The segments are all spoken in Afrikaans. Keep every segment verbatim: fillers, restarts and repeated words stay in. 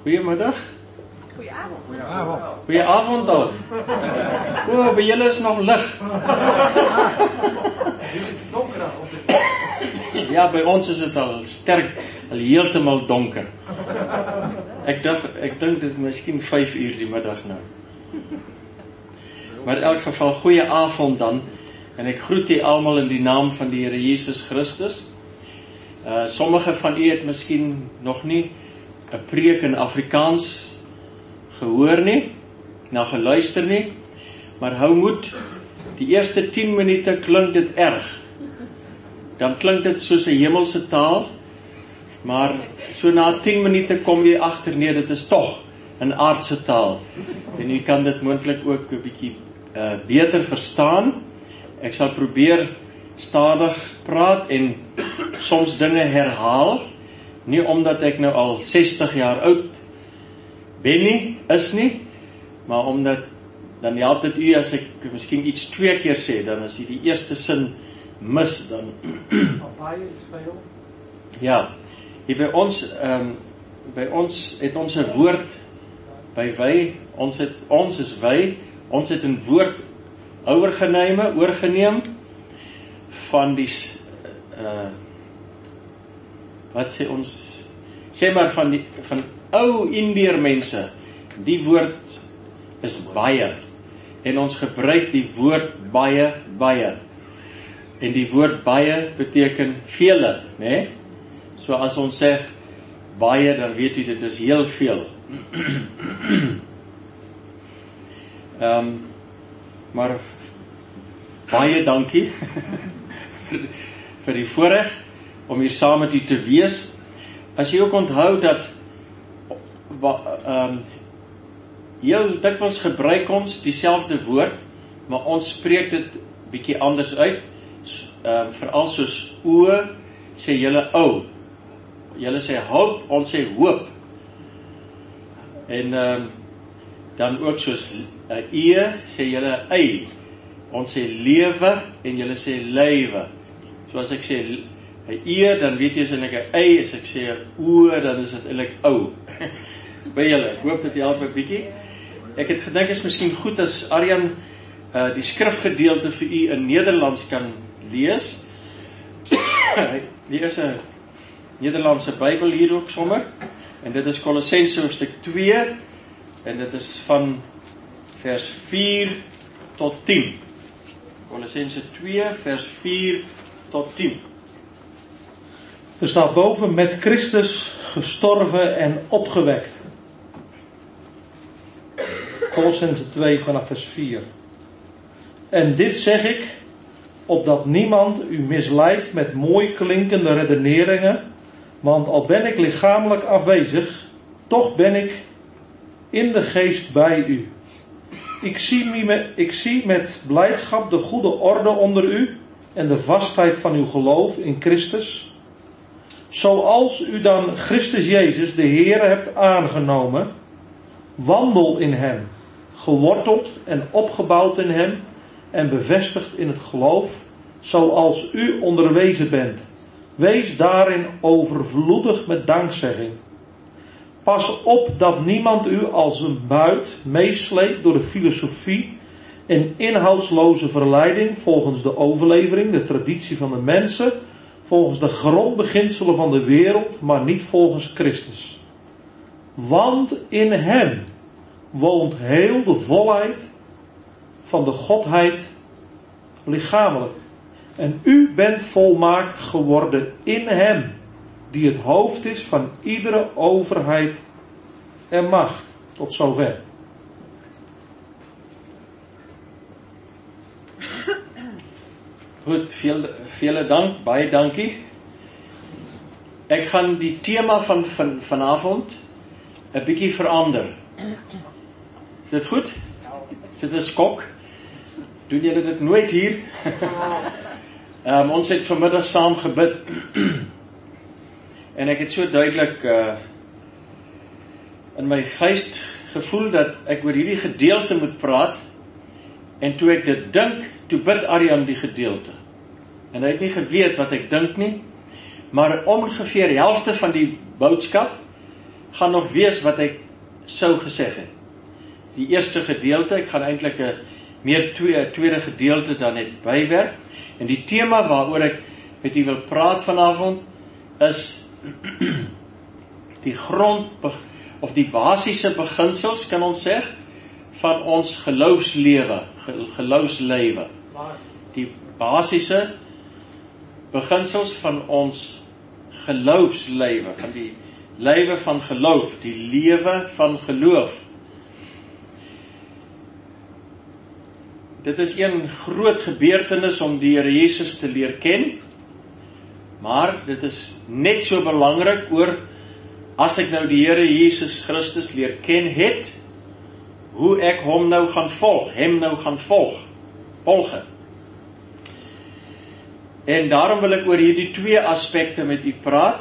Goeiemiddag. Goedenavond. Goedenavond. Goedenavond al. O, by julle is nog lig. Dit is donker op dit. Ja, by ons is dit al sterk, al heeltemal donker. Ek dink, ek dink dit is miskien vyf uur die middag nou. Maar in elk geval, goeie avond dan, en ek groet u almal in die naam van die Here Jesus Christus. Uh, sommige van u het miskien nog nie 'n preek in Afrikaans gehoor nie, na geluister nie, maar hou moed, die eerste tien minute klink dit erg. Dan klink dit soos 'n hemelse taal, maar so na tien minute kom jy agter, nee, dit is tog 'n aardse taal. En jy kan dit moontlik ook 'n bietjie uh, beter verstaan. Ek sal probeer stadig praat en soms dinge herhaal, nie omdat ek nou al sestig jaar oud ben nie, is nie, maar omdat, dan help dit u as ek miskien iets twee keer sê, dan as jy die eerste sin mis, dan Baie is veel. ja, hier by ons, um, by ons het ons 'n woord, by wy, ons het, ons is wy, ons het 'n woord oorgeneme, oorgeneem, van die, uh, wat sê ons, sê maar van die, van ou Indiër mense, die woord is baie, en ons gebruik die woord baie, baie, en die woord baie beteken vele, né? So as ons sê baie, dan weet u dit is heel veel. um, maar baie dankie vir, vir die voorreg om hier saam met u te wees. As jy ook onthou dat um, heel dikwels gebruik ons dieselfde woord, maar ons spreek dit bietjie anders uit. Um, veral soos o, sê julle ou. Julle sê hoop, ons sê hoop. En um, dan ook soos uh, e, sê julle ei. Ons sê lewe en julle sê lywe. So as ek sê 'n e, dan weet jy as ek 'n ei, as ek sê 'n o, dan is dit eintlik ou. By julle, ek hoop dit help 'n bietjie. Ek het gedink is miskien goed as Arjan uh, die skrifgedeelte vir u in Nederlands kan lees. Hier is 'n Nederlandse Bybel hier ook sommer, en dit is Kolossense hoofstuk twee, en dit is van vers vier tot tien. Kolossense twee, vers vier tot tien. Er staat boven, met Christus gestorven en opgewekt. Kolossense twee vanaf vers vier. En dit zeg ik, opdat niemand u misleidt met mooi klinkende redeneringen, want al ben ik lichamelijk afwezig, toch ben ik in de geest bij u. Ik zie, me, ik zie met blijdschap de goede orde onder u en de vastheid van uw geloof in Christus. Zoals u dan Christus Jezus, de Heer, hebt aangenomen, wandel in hem, geworteld en opgebouwd in hem en bevestigd in het geloof, zoals u onderwezen bent. Wees daarin overvloedig met dankzegging. Pas op dat niemand u als een buit meesleept door de filosofie en inhoudsloze verleiding volgens de overlevering, de traditie van de mensen, volgens de grondbeginselen van de wereld, maar niet volgens Christus. Want in hem woont heel de volheid van de Godheid lichamelijk. En u bent volmaakt geworden in hem, die het hoofd is van iedere overheid en macht. Tot zover. Goed, veel, vele dank, baie dankie. Ek gaan die tema van, van vanavond 'n bietjie verander. Is dit goed? Is dit 'n skok? Doen julle dit nooit hier? um, ons het vanmiddag saam gebid. En ek het so duidelik uh, in my gees gevoel dat ek oor hierdie gedeelte moet praat. En toe ek dit dink, toe bid Arjan die gedeelte. En hy het nie geweet wat ek dink nie, maar ongeveer die helfte van die boodskap gaan nog wees wat ek sou gesê het. Die eerste gedeelte, ek gaan eintlik 'n meer twee, tweede gedeelte dan net bywerk. En die tema waaroor ek met u wil praat vanavond is die grond of die basiese beginsels, kan ons sê, van ons geloofslewe, geloofslewe. Die basiese beginsels van ons geloofslewe, van die lewe van geloof, die lewe van geloof. Dit is een groot gebeurtenis om die Here Jesus te leer ken, maar dit is net so belangrik oor, as ek nou die Here Jesus Christus leer ken het, hoe ek hom nou gaan volg, hem nou gaan volg, volge. En daarom wil ek oor hierdie twee aspekte met u praat,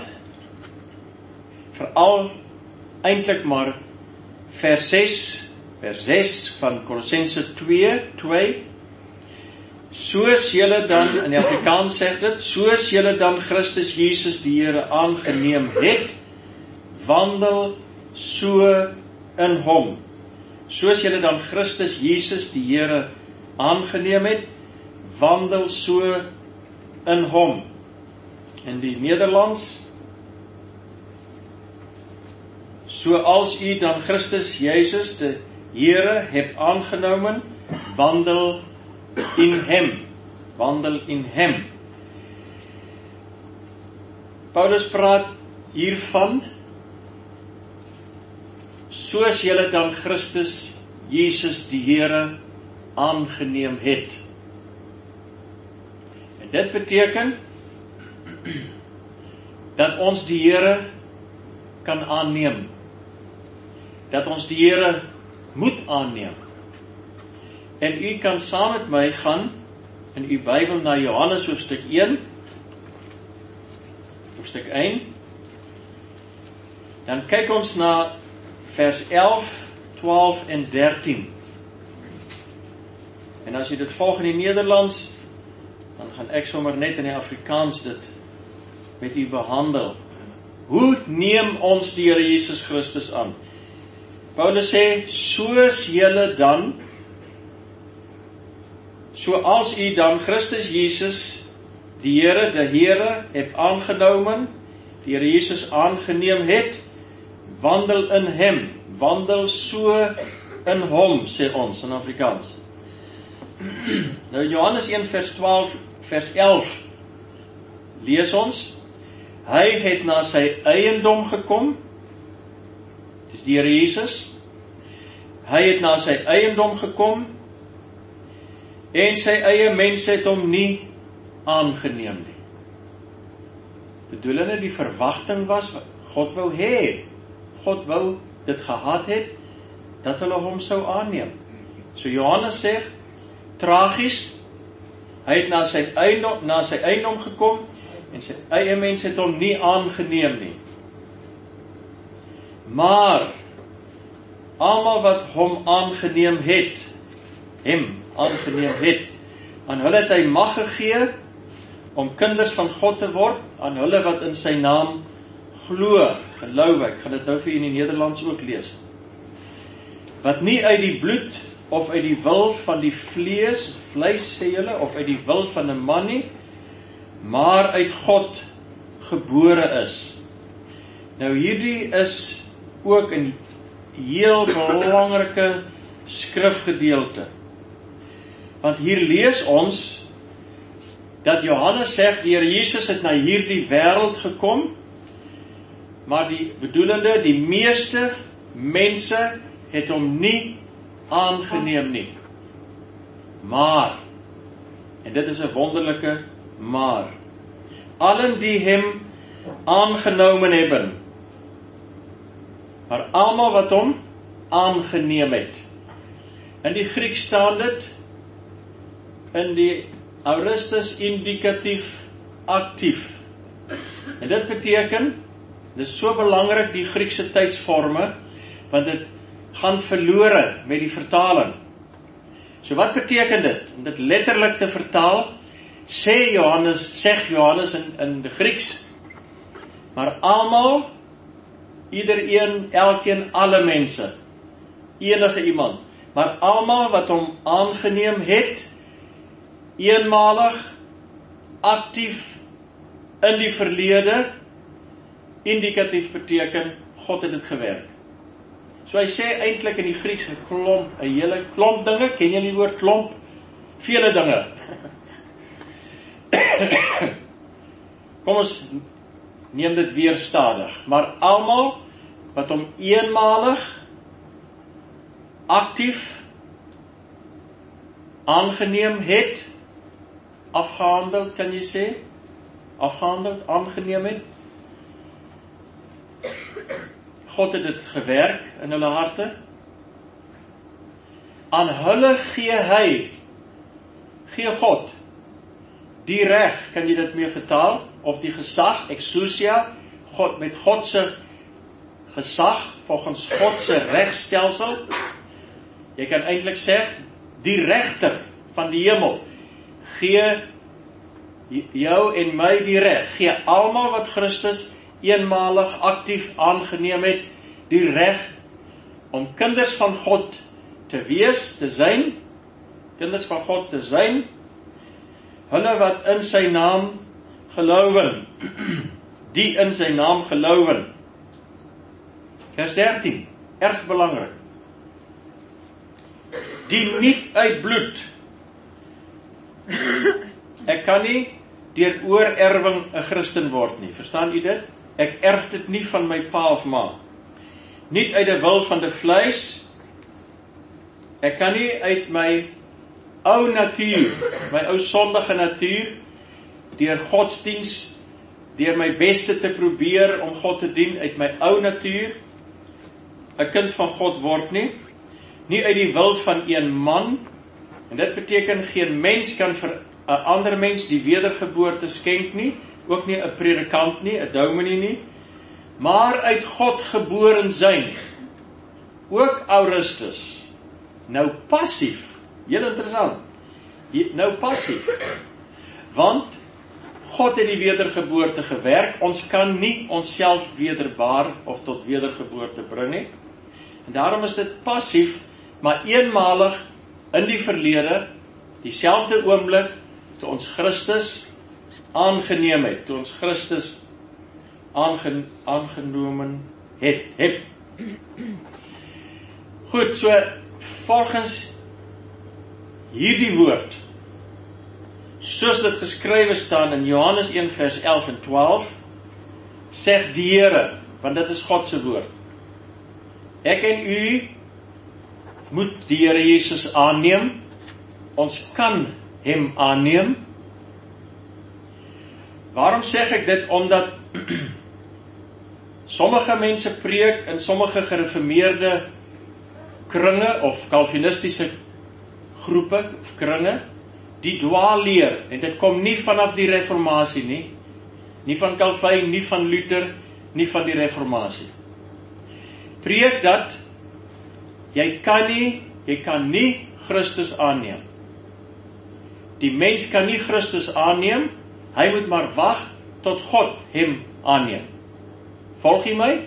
veral eintlik maar vers ses, vers ses van Kolossense twee, twee, soos julle dan, in die Afrikaans sê dit, soos julle dan Christus Jesus die Here aangeneem het, wandel so in hom. Soos julle dan Christus Jesus die Here aangeneem het, wandel so in hom. In die Nederlands, soals u dan Christus Jesus die Here hebt aangenomen, wandel in hem, wandel in hem. Paulus praat hiervan, soos julle dan Christus Jesus die Here aangeneem het. En dit beteken dat ons die Here kan aanneem, dat ons die Here moet aanneem. En u kan saam met my gaan in u Bybel na Johannes hoofstuk een, hoofstuk een, dan kyk ons na vers elf, twaalf en dertien. En as jy dit volg in die Nederlands, dan gaan ek sommer net in die Afrikaans dit met u behandel. Hoe neem ons die Here Jesus Christus aan? Paulus sê, soos julle dan, soals u dan Christus Jesus, die Here, die Here, het aangenomen, die Here Jesus aangeneem het, wandel in hem, wandel so in hom, sê ons in Afrikaans. Nou Johannes een vers twaalf, vers elf, lees ons, hy het na sy eiendom gekom, dis die Here Jesus, hy het na sy eiendom gekom, en sy eie mense het hom nie aangeneem nie. Bedoelende die verwagting was, God wou hê, God wou dit gehad het, dat hulle hom sou aanneem. So Johannes sê, tragies, hy het na sy eiendom, na sy eiendom gekom, en sy eie mense het hom nie aangeneem nie. Maar, almal wat hom aangeneem het, hem aangeneem het, aan hulle het hy mag gegee, om kinders van God te word, aan hulle wat in sy naam glo, geloof ek, gaan dit nou vir u in die Nederlands ook lees, wat nie uit die bloed, of uit die wil van die vlees, vlees sê julle, of uit die wil van 'n man nie, maar uit God gebore is. Nou hierdie is ook 'n heel belangrike skrifgedeelte. Want hier lees ons, dat Johannes sê, die Here Jesus het na hierdie wêreld gekom, maar die bedoelende, die meeste mense het hom nie aangeneem nie. Maar, en dit is 'n wonderlike maar, allen die hem aangenomen hebben, maar almal wat hom aangeneem het. In die Grieks staan dit, in die aorist indikatief aktief. En dit beteken, dit is so belangrik die Griekse tydsvorme, want dit gaan verlore met die vertaling. So wat beteken dit? Om dit letterlik te vertaal, sê Johannes, sê Johannes in, in die Grieks, maar almal iedereen, elkeen, alle mense, enige iemand, maar almal wat hom aangeneem het, eenmalig, aktief, in die verlede, indikatief beteken, God het dit gewerk. So hy sê eintlik in die Grieks 'n klomp, 'n hele klomp dinge, ken jy die woord klomp? Vele dinge. Kom ons neem dit weer stadig, maar almal wat hom eenmalig, aktief, aangeneem het, afgehandel, kan jy sê, afgehandel, aangeneem het, God het dit gewerk in hulle harte, aan hulle gee hy, gee God, die reg, kan jy dit mee vertaal, of die gesag, exousia, God, met Godse gesag, volgens Godse regstelsel, jy kan eintlik sê, die regter van die hemel, gee jou en my die reg, gee almal wat Christus eenmalig aktief aangeneem het, die reg om kinders van God te wees, te zijn, kinders van God te zijn, hulle wat in sy naam gelowen, die in sy naam gelowen. Vers dertien, erg belangrik. Die nie uit bloed. Ek kan nie deur oorerwing 'n Christen word nie, verstaan u dit? Ek erf dit nie van my pa of ma. Nie uit die wil van die vleis. Ek kan nie uit my ou natuur, my ou sondige natuur, deur godsdiens, deur my beste te probeer om God te dien, uit my ou natuur, 'n kind van God word nie, nie uit die wil van een man, en dit beteken geen mens kan vir 'n ander mens die wedergeboorte skenk nie, ook nie 'n predikant nie, 'n dominee nie, maar uit God geboren zijn, ook Augustus, nou passief, heel interessant, nou passief, want God het die wedergeboorte gewerk, ons kan nie onsself wederbaar of tot wedergeboorte bring nie, en daarom is dit passief, maar eenmalig in die verlede, dieselfde oomblik, toe ons Christus aangeneem het, toe ons Christus aange, aangenomen het, het. Goed, so volgens hierdie woord, soos dit geskrywe staan in Johannes een vers elf en twaalf, sê die Here, want dit is God se woord. Ek en u moet die Here Jesus aanneem, ons kan hem aanneem. Waarom sê ek dit? Omdat sommige mense preek in sommige gereformeerde kringe of Calvinistiese groepe of kringe, die dwaal leer, en dit kom nie vanaf die reformatie nie, nie van Calvin, nie van Luther, nie van die reformatie. Preek dat jy kan nie, jy kan nie Christus aanneem. Die mens kan nie Christus aanneem, hy moet maar wag tot God hem aanneem. Volg jy my?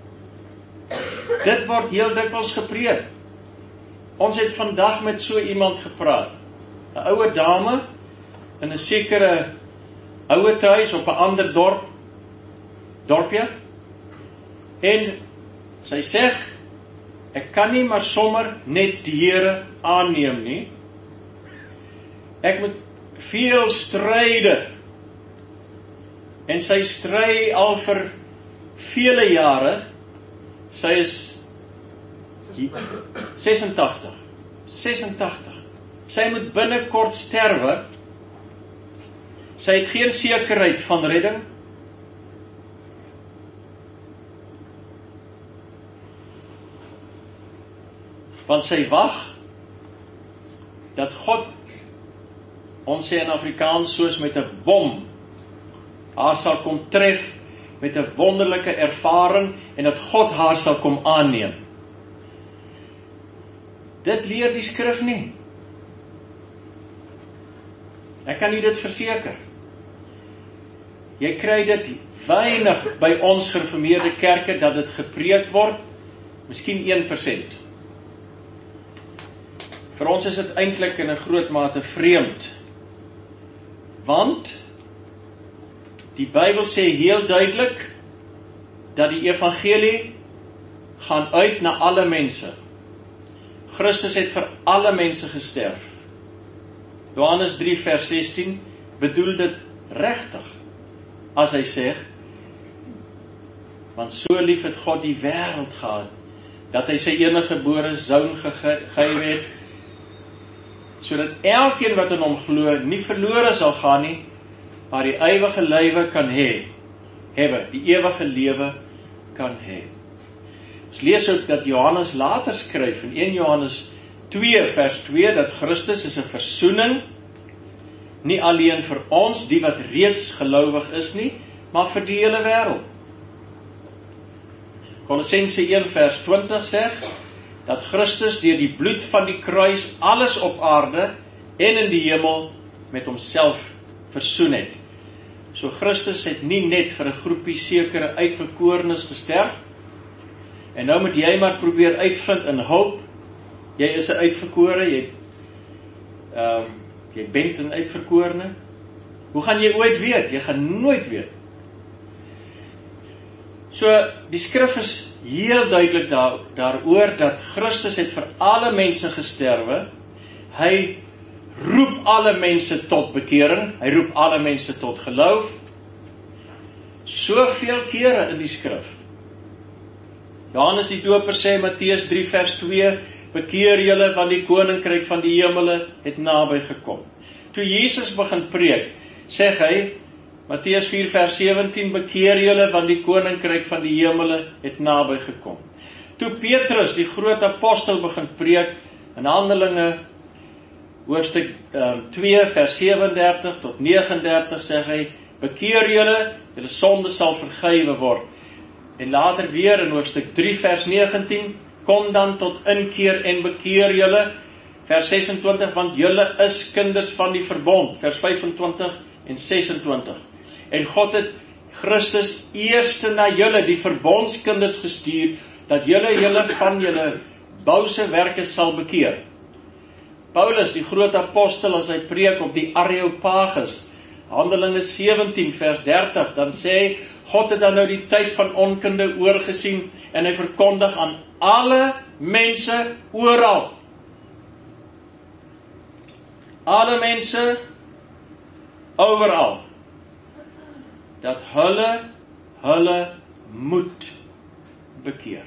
Dit word heel dikwels gepreek. Ons het vandag met so iemand gepraat. 'n Oude dame in 'n sekere ouer huis op 'n ander dorp, dorpie. En sy sê, ek kan nie maar sommer net die Here aanneem nie. Ek moet veel stryde. En sy stry al vir vele jare. Sy is sesentagtig. sesentagtig. Sy moet binnekort sterwe. Sy het geen sekerheid van redding. Want sy wag dat God, ons sê in Afrikaans, soos met 'n bom, haar sal kom tref met 'n wonderlike ervaring en dat God haar sal kom aanneem. Dit leer die skrif nie. Ek kan u dit verseker. Jy kry dit weinig by ons gereformeerde kerke dat dit gepreek word, miskien een persent. Vir ons is dit eintlik in 'n groot mate vreemd, want die Bybel sê heel duidelik dat die evangelie gaan uit na alle mense. Christus het vir alle mense gesterf. Johannes drie vers sestien bedoel dit regtig as hy sê, want so lief het God die wêreld gehad, dat hy sy enige gebore Seun gegee het, sodat elkeen wat in hom glo nie verlore sal gaan nie, maar die ewige lewe kan hê, hebbe, die ewige lewe kan hê. Ons lees ook dat Johannes later skryf in een Johannes twee vers twee, dat Christus is 'n versoening, nie alleen vir ons, die wat reeds gelowig is nie, maar vir die hele wêreld. Kolossense een vers twintig sê, dat Christus deur die bloed van die kruis alles op aarde en in die hemel met homself versoen het. So Christus het nie net vir 'n groepie sekere uitverkorenes gesterf, en nou moet jy maar probeer uitvind in hoop, jy is 'n uitverkore, jy, um, jy bent 'n uitverkorene. Hoe gaan jy ooit weet? Jy gaan nooit weet. So, die skrif is heel duidelik daar, daaroor dat Christus het vir alle mense gesterwe. Hy roep alle mense tot bekering, hy roep alle mense tot geloof. Soveel kere in die skrif. Johannes die Doper sê, Matteus drie vers twee, bekeer julle, want die koninkryk van die hemele het naby gekom. Toe Jesus begin preek, sê hy, Matteus vier vers sewentien, bekeer julle, want die koninkryk van die hemele het naby gekom. Toe Petrus, die groot apostel, begin preek, in Handelinge, hoofstuk um, twee vers sewendertig tot negenendertig, sê hy, bekeer julle, julle sonde sal vergewe word. En later weer in hoofstuk drie vers negentien, kom dan tot inkeer en bekeer julle, vers sesentwintig, want julle is kinders van die verbond, vers vyfentwintig en sesentwintig. En God het Christus eerste na julle, die verbondskinders gestuur, dat julle julle van julle bouse werke sal bekeer. Paulus, die groot apostel, as hy preek op die Areopagus, Handelinge sewentien vers dertig, dan sê, God het dan nou die tyd van onkunde oorgesien, en hy verkondig aan alle mense oral. Alle mense overal, dat hulle, hulle moet bekeer.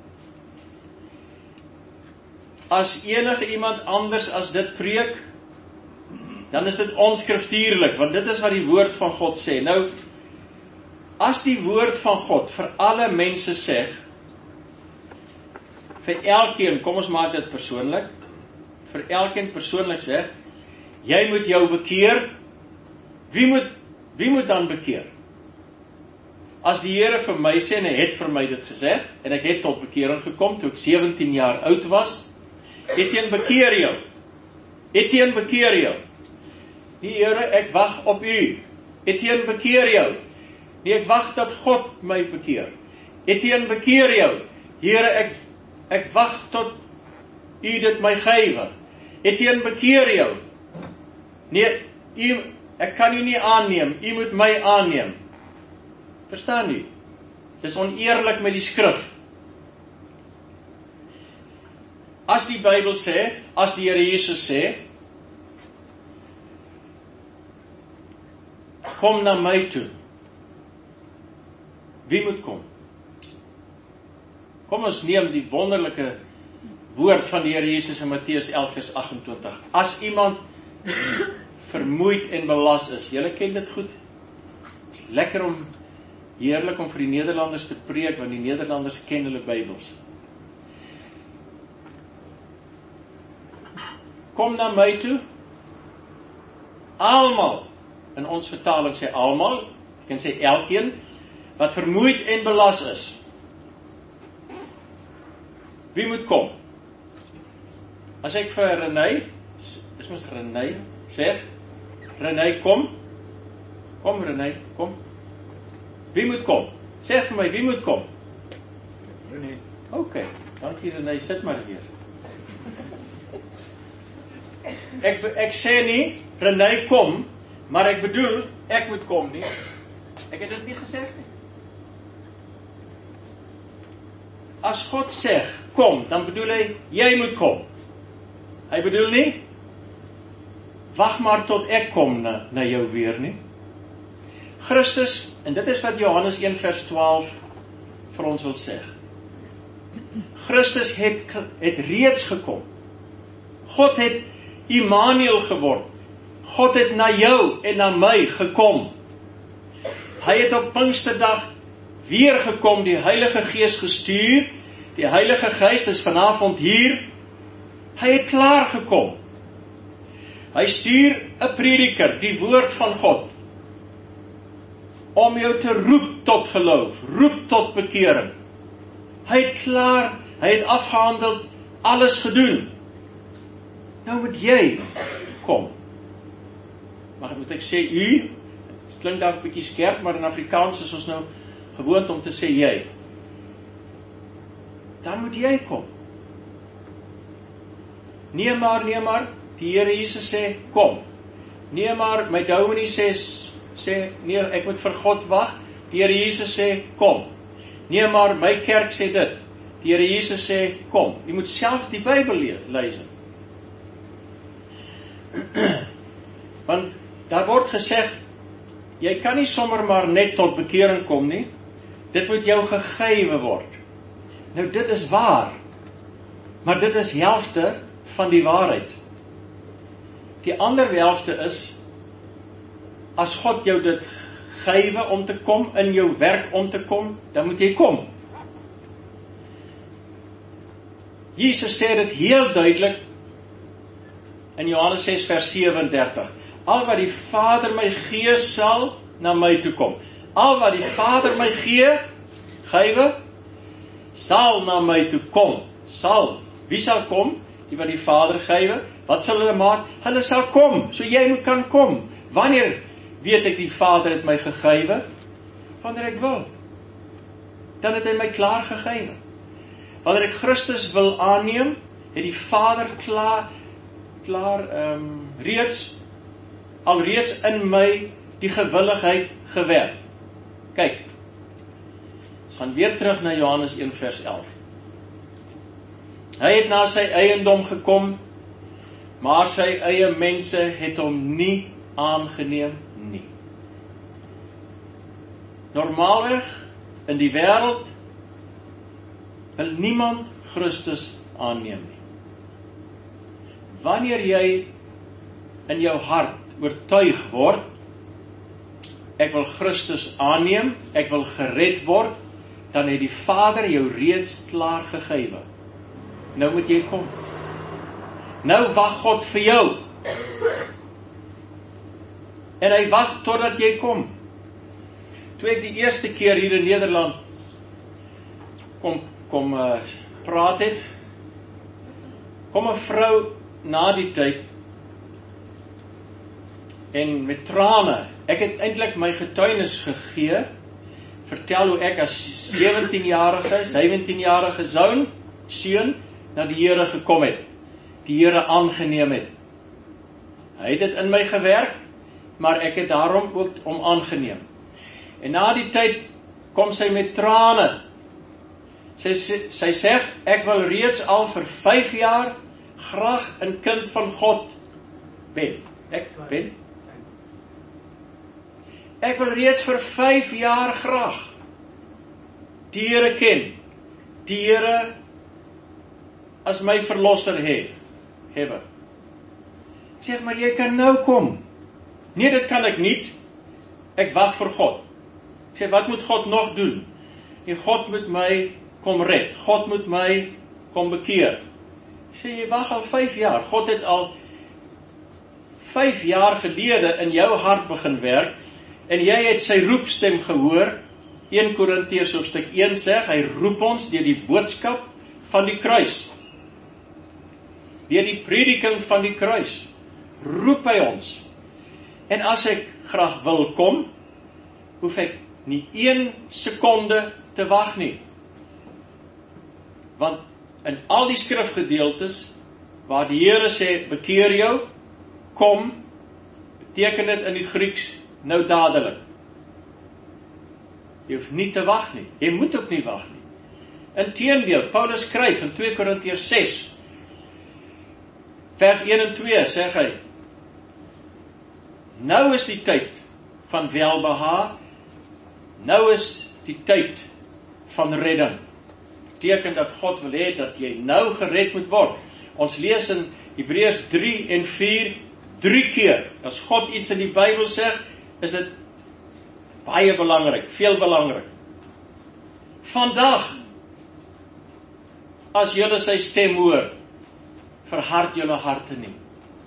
As enige iemand anders as dit preek, dan is dit onskriftuurlik, want dit is wat die woord van God sê. Nou, as die woord van God vir alle mense sê, vir elkeen, kom ons maak dit persoonlik, vir elkeen persoonlik sê, jy moet jou bekeer, wie moet, wie moet dan bekeer? As die Here vir my sê, en hy het vir my dit gesê, en ek het tot bekering gekom, toe ek sewentien jaar oud was, Etienne, bekeer jou, Etienne, bekeer jou, die Here, ek wag op u, Etienne, bekeer jou, nee, ek wag dat God my bekeer, Etienne, bekeer jou, Here, ek, ek wag tot u dit my gewe, Etienne, bekeer jou, nee, u, ek kan u nie aanneem, u moet my aanneem, verstaan u? Dit is oneerlik met die skrif. As die Bybel sê, as die Here Jesus sê, kom na my toe, wie moet kom? Kom ons neem die wonderlike woord van die Here Jesus in Matteus elf vers agentwintig. As iemand vermoeid en belas is, julle ken dit goed, het is lekker om, heerlik om vir die Nederlanders te preek, want die Nederlanders ken hulle Bybels. Kom na my toe, almal, in ons vertaling sê almal, ek kan sê elkeen, wat vermoeid en belas is. Wie moet kom? As ek vir Renay, is mos Renay, sê, Renay kom, kom Renay, kom, Wie moet kom? Sê vir my, wie moet kom? René. Ok, dankie René, sit maar hier. Ek, ek sê nie, René kom, maar ek bedoel, ek moet kom nie. Ek het dit nie gesê nie. As God sê, kom, dan bedoel hy, jy moet kom. Hy bedoel nie, wag maar tot ek kom na, na jou weer nie. Christus, en dit is wat Johannes een vers twaalf vir ons wil sê. Christus het, het reeds gekom. God het Immanuel geword. God het na jou en na my gekom. Hy het op Pinksterdag weer gekom, die Heilige Gees gestuur. Die Heilige Gees is vanavond hier. Hy het klaar gekom. Hy stuur 'n prediker, die woord van God, om jou te roep tot geloof, roep tot bekering. Hy het klaar, hy het afgehandel, alles gedoen. Nou moet jy kom. Maar moet ek sê u, dit klink dalk bietjie skerp, maar in Afrikaans is ons nou gewoond om te sê jy. Dan moet jy kom. Nee maar, nee maar, die Here Jesus sê, kom. Nee maar, my dominee sê, sê, nee, ek moet vir God wag. Die Here Jesus sê, kom. Nee maar, my kerk sê dit. Die Here Jesus sê, kom. Jy moet self die Bybel lees. Want daar word gesê, jy kan nie sommer maar net tot bekering kom nie. Dit moet jou gegee word. Nou dit is waar. Maar dit is helfte van die waarheid. Die ander helfte is, as God jou dit gee om te kom, in jou werk om te kom, dan moet jy kom. Jesus sê dit heel duidelik in Johannes ses vers sewendertig. Al wat die Vader my gee, sal na my toe kom. Al wat die Vader my gee, gee, sal na my toe kom. Sal. Wie sal kom? Die wat die Vader gee. Wat sal hulle maak? Hulle sal kom. So jy moet kan kom. Wanneer weet ek die Vader het my gegee? Wanneer ek wil. Dan het hy my klaar gegee. Wanneer ek Christus wil aanneem, het die Vader klaar, klaar um, reeds, alreeds in my die gewilligheid gewerk. Kyk, ons gaan weer terug na Johannes een vers elf. Hy het na sy eiendom gekom, maar sy eie mense het hom nie aangeneem nie. Normaalweg in die wêreld wil niemand Christus aanneem nie. Wanneer jy in jou hart oortuig word, ek wil Christus aanneem, ek wil gered word, dan het die Vader jou reeds klaar gegee. Nou moet jy kom. Nou wag God vir jou. En hy wag totdat jy kom. Toe ek die eerste keer hier in Nederland kom, kom uh, praat het, kom 'n vrou na die tyd, en met trane, ek het eintlik my getuienis gegee, vertel hoe ek as sewentienjarige, sewentienjarige zoon, seun, na die Here gekom het, die Here aangeneem het. Hy het dit in my gewerk, maar ek het daarom ook om aangeneem. En na die tyd, kom sy met trane, sy, sy, sy sê, ek wil reeds al vir vyf jaar, graag 'n kind van God ben. Ek ben. Ek wil reeds vir vyf jaar graag die Here ken. Die Here as my verlosser hê. Hewe. Ek sê, maar jy kan nou kom. Nee, dit kan ek nie. Ek wag vir God. Ek sê, wat moet God nog doen? En God moet my kom red. God moet my kom bekeer. Ek sê, jy wag al vyf jaar. God het al vyf jaar gelede in jou hart begin werk, en jy het sy roepstem gehoor. Eerste Korintiërs hoofstuk een sê, hy roep ons deur die boodskap van die kruis. Deur die prediking van die kruis. Roep hy ons. En as ek graag wil kom, hoef ek nie een sekonde te wag nie. Want in al die skrifgedeeltes waar die Here sê, bekeer jou, kom, beteken dit in die Grieks nou dadelik. Jy hoef nie te wag nie, jy moet ook nie wag nie. Inteendeel, Paulus skryf in twee Korintiërs ses, vers een en twee, sê hy, nou is die tyd van welbehae, nou is die tyd van redding. Beteken dat God wil hê dat jy nou gered moet word. Ons lees in Hebreërs drie en vier, drie keer. As God iets in die Bybel sê, is dit baie belangrik, veel belangrik. Vandag, as julle sy stem hoor, verhard julle harte nie.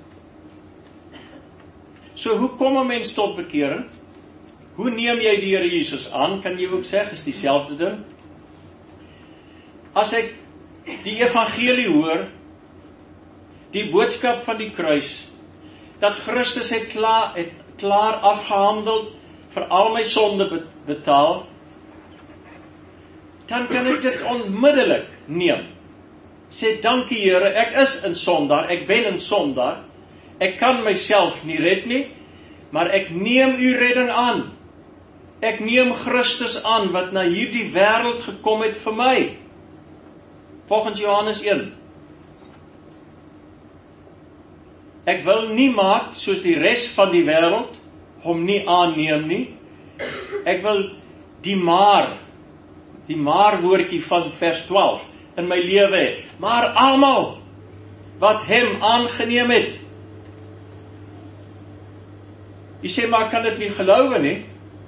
So hoe kom 'n mens tot bekering? Hoe neem jy die Here Jesus aan? Kan jy ook sê, is dieselfde ding. As ek die evangelie hoor, die boodskap van die kruis, dat Christus het klaar, het klaar afgehandel, vir al my sonde betaal, dan kan ek dit onmiddellik neem. Sê, dankie Here, ek is 'n sondaar, ek ben 'n sondaar, ek kan myself nie red nie, maar ek neem u redding aan. Ek neem Christus aan, wat na hierdie wêreld gekom het vir my. Volgens Johannes een. Ek wil nie maak soos die res van die wêreld, hom nie aanneem nie. Ek wil die maar, die maar woordjie van vers twaalf, in my lewe hê. Maar almal, wat hem aangeneem het. Jy sê, maar kan dit nie gelowe nie?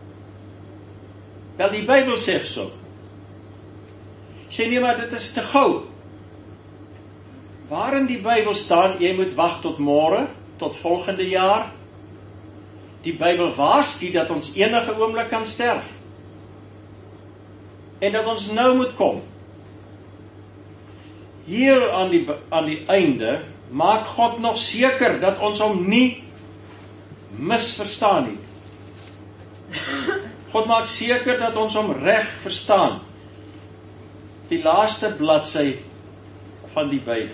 Wel, die Bybel sê so. Jy sê, nee, maar dit is te gou. Waarin die Bybel staan, jy moet wag tot môre, tot volgende jaar. Die Bybel waarsku dat ons enige oomblik kan sterf. En dat ons nou moet kom. Hier aan die, aan die einde, maak God nog seker dat ons hom nie misverstaan nie. God maak seker dat ons hom reg verstaan. Die laaste bladsy van die Bybel.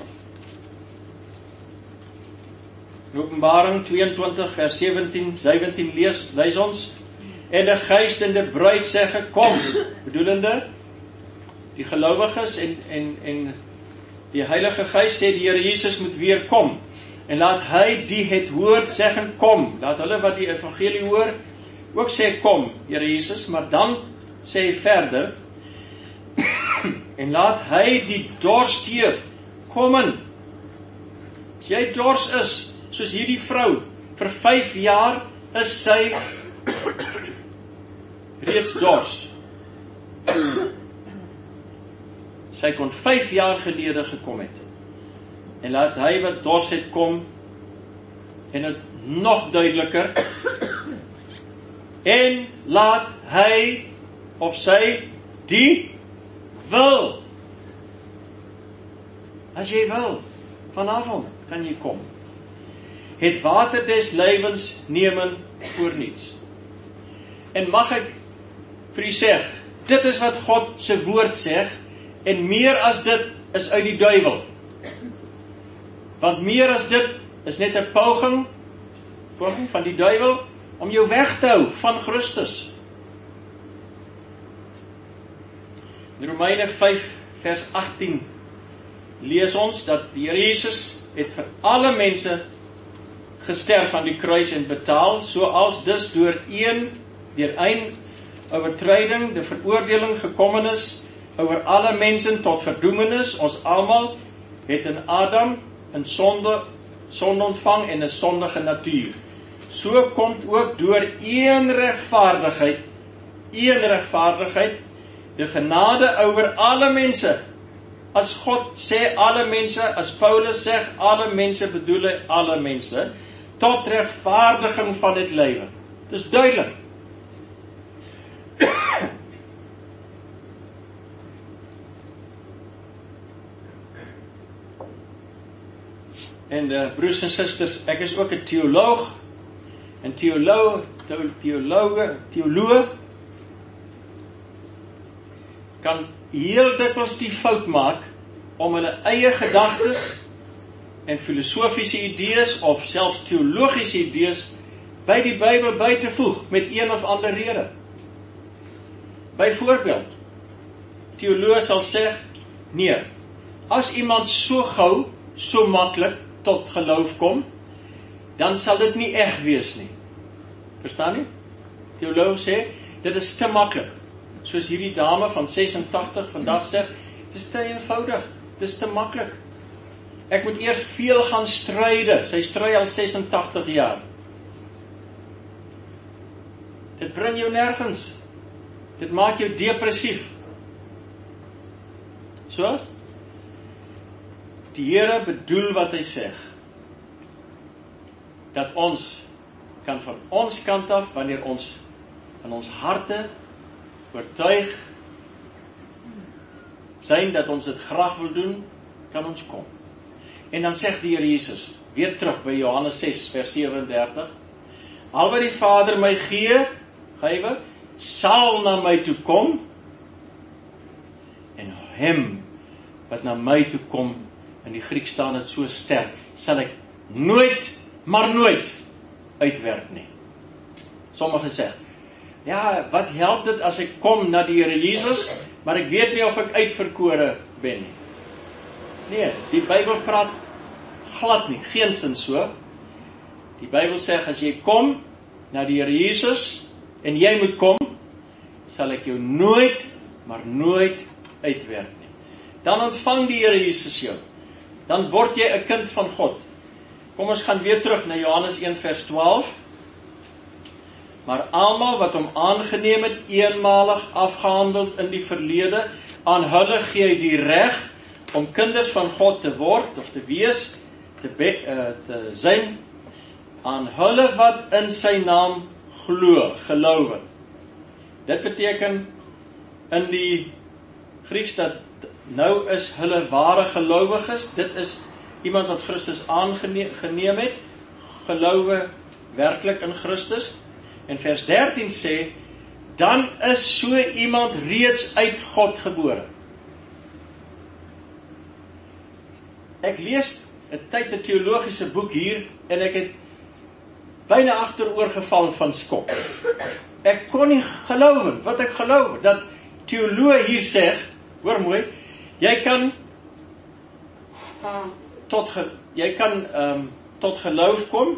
In Openbaring tweeëntwintig vers sewentien, sewentien lees, lees ons, en die gees en die bruid sê gekom, bedoelende die gelowiges en, en, en die Heilige Gees sê die Here Jesus moet weer kom, en laat hy die het hoort zeggen kom, laat hulle wat die evangelie hoor ook sê kom, Here Jesus, maar dan sê hy verder, en laat hy die dorsteef kom in. As jy dors is, soos hierdie vrou, vir vyf jaar is sy reeds dors. Sy kon vyf jaar gelede gekom het. En laat hy wat dors het kom, en het nog duideliker, en laat hy of sy die wil. As jy wil, vanavond kan jy kom. Het water des lewens nemen voor niets. En mag ek vir u sê, dit is wat God se woord sê, en meer as dit is uit die duiwel. Want meer as dit is net 'n poging, poging van die duiwel om jou weg te hou van Christus. In Romeine vyf vers agttien lees ons dat die Here Jesus het vir alle mense gesterf aan die kruis en betaal, soals dus deur een, deur een oortreding, die veroordeling gekommen is, oor alle mense tot verdoemenis, ons almal het in Adam in sonde, sonde ontvang en 'n sondige natuur. So kom ook deur een regvaardigheid, een regvaardigheid, die genade oor alle mense. As God sê alle mense, as Paulus sê alle mense, bedoel hy alle mense, tot regvaardiging van het lewe. Dit is duidelik. En uh, broers en susters, ek is ook 'n teoloog, en teoloog, teoloog, teoloog, kan heel dikwels die fout maak om hulle eie gedagtes en filosofiese idees of selfs teologiese idees by die Bybel by te voeg met een of ander rede. Byvoorbeeld, teoloog sal sê, nee, as iemand so gou, so maklik tot geloof kom, dan sal dit nie eg wees nie. Verstaan nie? Teoloog sê, dit is te maklik. Soos hierdie dame van sesentagtig vandag sê, dit is te eenvoudig, dit is te maklik. Ek moet eers veel gaan stryde, sy stry al sesentagtig jaar. Dit bring jou nergens. Dit maak jou depressief. So, die Here bedoel wat hy sê, dat ons kan van ons kant af, wanneer ons van ons harte oortuig zijn dat ons het graag wil doen, kan ons kom. En dan sê die Here Jesus, weer terug by Johannes ses vers sewendertig, al wat die Vader my gee, gewe, sal na my toe kom, en hem wat na my toe kom, in die Griek staan het so sterk, sal ek nooit, maar nooit uitwerk nie. Sommige sê, ja, wat help dit as ek kom na die Here Jesus, maar ek weet nie of ek uitverkore ben nie. Nee, die Bybel praat glad nie, geensins so. Die Bybel sê, as jy kom na die Here Jesus, en jy moet kom, sal ek jou nooit, maar nooit uitwerk nie. Dan ontvang die Here Jesus jou. Dan word jy 'n kind van God. Kom ons gaan weer terug na Johannes een vers twaalf. Maar almal wat hom aangeneem het, eenmalig afgehandeld in die verlede, aan hulle gee hy die reg om kinders van God te word, of te wees, te, be, uh, te zijn, aan hulle wat in sy naam glo, geloof. Dit beteken in die Grieks dat nou is hulle ware gelowiges, dit is iemand wat Christus aangeneem het, gelowe werklik in Christus. En vers dertien sê, dan is so iemand reeds uit God gebore. Ek lees 'n tyd 'n teologiese boek hier, en ek het byna agteroor geval van skok. Ek kon nie geloof wat ek geloof, dat teoloog hier sê, hoor mooi, jy kan tot, ge, jy kan um, tot geloof kom,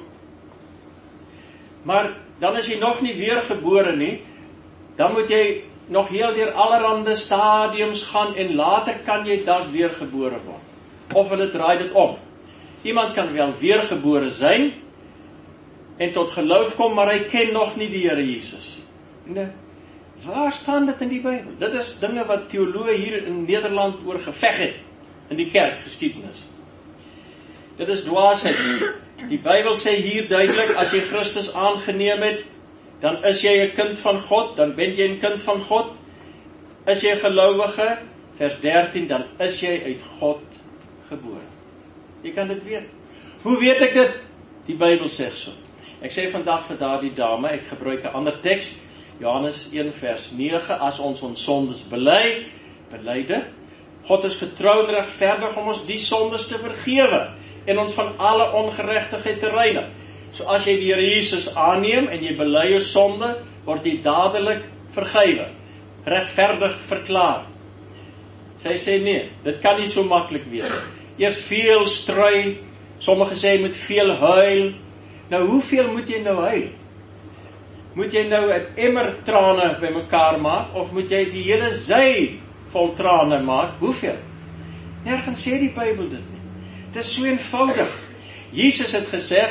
maar dan is jy nog nie weergebore nie, dan moet jy nog heel deur allerhande stadiums gaan, en later kan jy dan weergebore word. Of hulle draai dit om. Iemand kan wel weergebore zijn, en tot geloof kom, maar hy ken nog nie die Here Jesus. Nee. Waar staan dit in die Bybel? Dit is dinge wat teoloë hier in Nederland oor geveg het, in die kerkgeskiedenis. Dit is dwaasheid. Die Bybel sê hier duidelik, as jy Christus aangeneem het, dan is jy 'n kind van God, dan ben jy 'n kind van God. Is jy gelowige, vers dertien, dan is jy uit God gebore. Jy kan dit weet. Hoe weet ek dit? Die Bybel sê so. Ek sê vandag vir daardie dame, ek gebruik 'n ander teks, Johannes een vers nege, as ons ons sondes bely, belyde, God is getrou en regverdig om ons die sondes te vergewe, en ons van alle ongeregtigheid te reinig. So as jy die Here Jesus aanneem, en jy bely jou sonde, word jy dadelik vergewe, regverdig verklaar. Sy sê nee, dit kan nie so maklik wees. Eers veel stry, sommige sê jy moet veel huil. Nou hoeveel moet jy nou huil? Moet jy nou 'n emmer trane by mekaar maak, of moet jy die hele sy vol trane maak? Hoeveel? Nergens sê die Bybel dit nie. Dit is so eenvoudig. Jesus het gesê,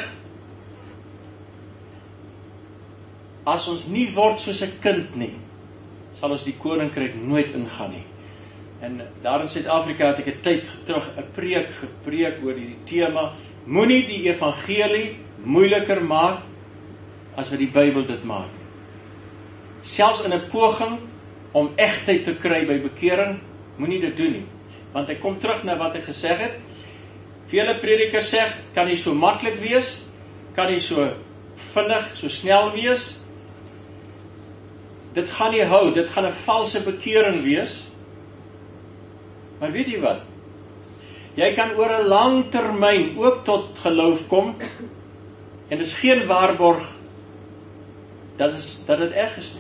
as ons nie word soos 'n kind nie, sal ons die koninkryk nooit ingaan nie. En daar in Suid-Afrika het ek 'n tyd terug 'n preek gepreek oor die tema, moenie die evangelie moeiliker maak as wat die Bybel dit maak. Selfs in 'n poging om egtheid te kry by bekering, moenie dit doen nie. Want ek kom terug na wat ek gesê het. Vele predikers sê, kan nie so maklik wees, kan nie so vinnig, so snel wees. Dit gaan nie hou, dit gaan 'n valse bekering wees. Maar weet jy wat? Jy kan oor 'n lang termyn ook tot geloof kom, en dit is geen waarborg dat is, dat dit reg is nie.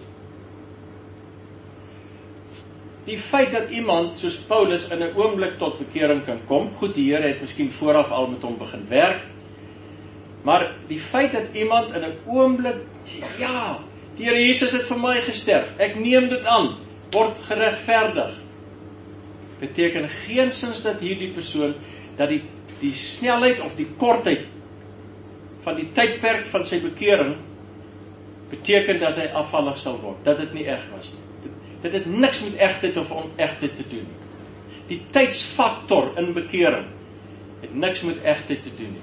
Die feit dat iemand soos Paulus in 'n oomblik tot bekering kan kom, goed, die Here het miskien vooraf al met hom begin werk, maar die feit dat iemand in 'n oomblik, ja, die Here Jesus het vir my gesterf, ek neem dit aan, word geregverdig, beteken geensins dat hierdie persoon, dat die, die snelheid of die kortheid van die tydperk van sy bekering, beteken dat hy afvallig sal word, dat dit nie eg was nie. Dit het niks met egtheid of onegtheid te doen. Die tydsfaktor in bekering het niks met egtheid te doen nie.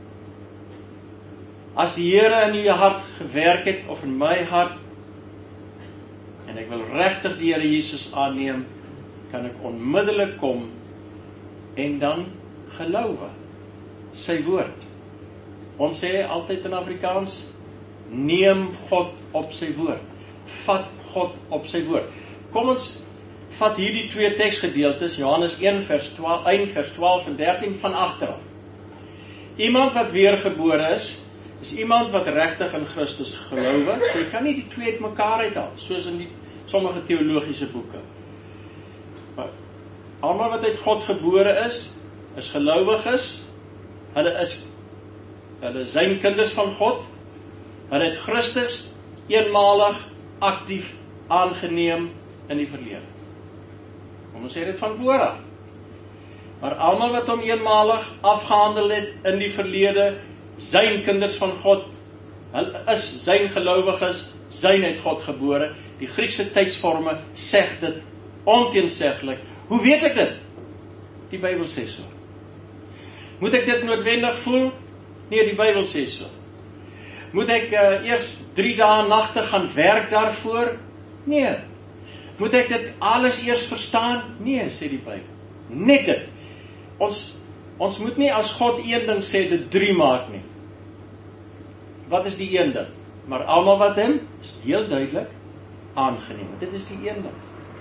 As die Here in jou hart gewerk het, of in my hart, en ek wil regtig die Here Jesus aanneem, kan ek onmiddellik kom, en dan gelowe, sy woord. Ons sê altyd in Afrikaans, neem God op sy woord, vat God op sy woord. Kom ons vat hierdie twee teksgedeeltes, Johannes een vers twaalf, een vers twaalf en dertien van agteraf. Iemand wat weergebore is, is iemand wat regtig in Christus gelowe, so jy kan nie die twee uit mekaar uithaal, soos in die sommige teologiese boeke. Maar almal wat uit God gebore is, is gelowiges, hulle is, hulle zijn kinders van God, hulle het Christus eenmalig, aktief aangeneem in die verlede. Ons sê dit van vooraf. Maar almal wat hom eenmalig afgehandel het in die verlede, zijn kinders van God, hulle is zijn gelowiges, zijn uit God gebore. Die Griekse tydsvorme sê dit onteenseglik. Hoe weet ek dit? Die Bybel sê so. Moet ek dit noodwendig voel? Nee, die Bybel sê so. Moet ek uh, eers drie dae nagte gaan werk daarvoor? Nee. Moet ek dit alles eers verstaan? Nee, sê die Bybel. Net dit. Ons, ons moet nie as God een ding sê, dit drie maak nie. Wat is die een ding? Maar almal wat hom, is heel duidelik, aangeneem. Dit is die een ding.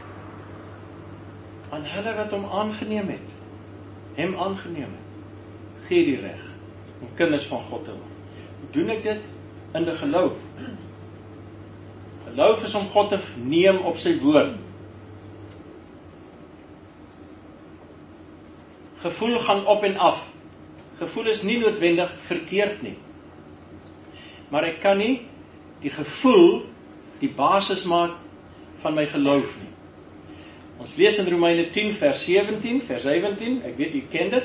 Aan hulle wat hom aangeneem het, hem aangeneem het, gee die reg om kinders van God te word. Hoe doen ek dit? In die geloof. Geloof is om God te neem op sy woord. Gevoel gaan op en af. Gevoel is nie noodwendig verkeerd nie. Maar ek kan nie die gevoel die basis maak van my geloof nie. Ons lees in Romeine tien vers sewentien, vers sewentien, ek weet, jy ken dit.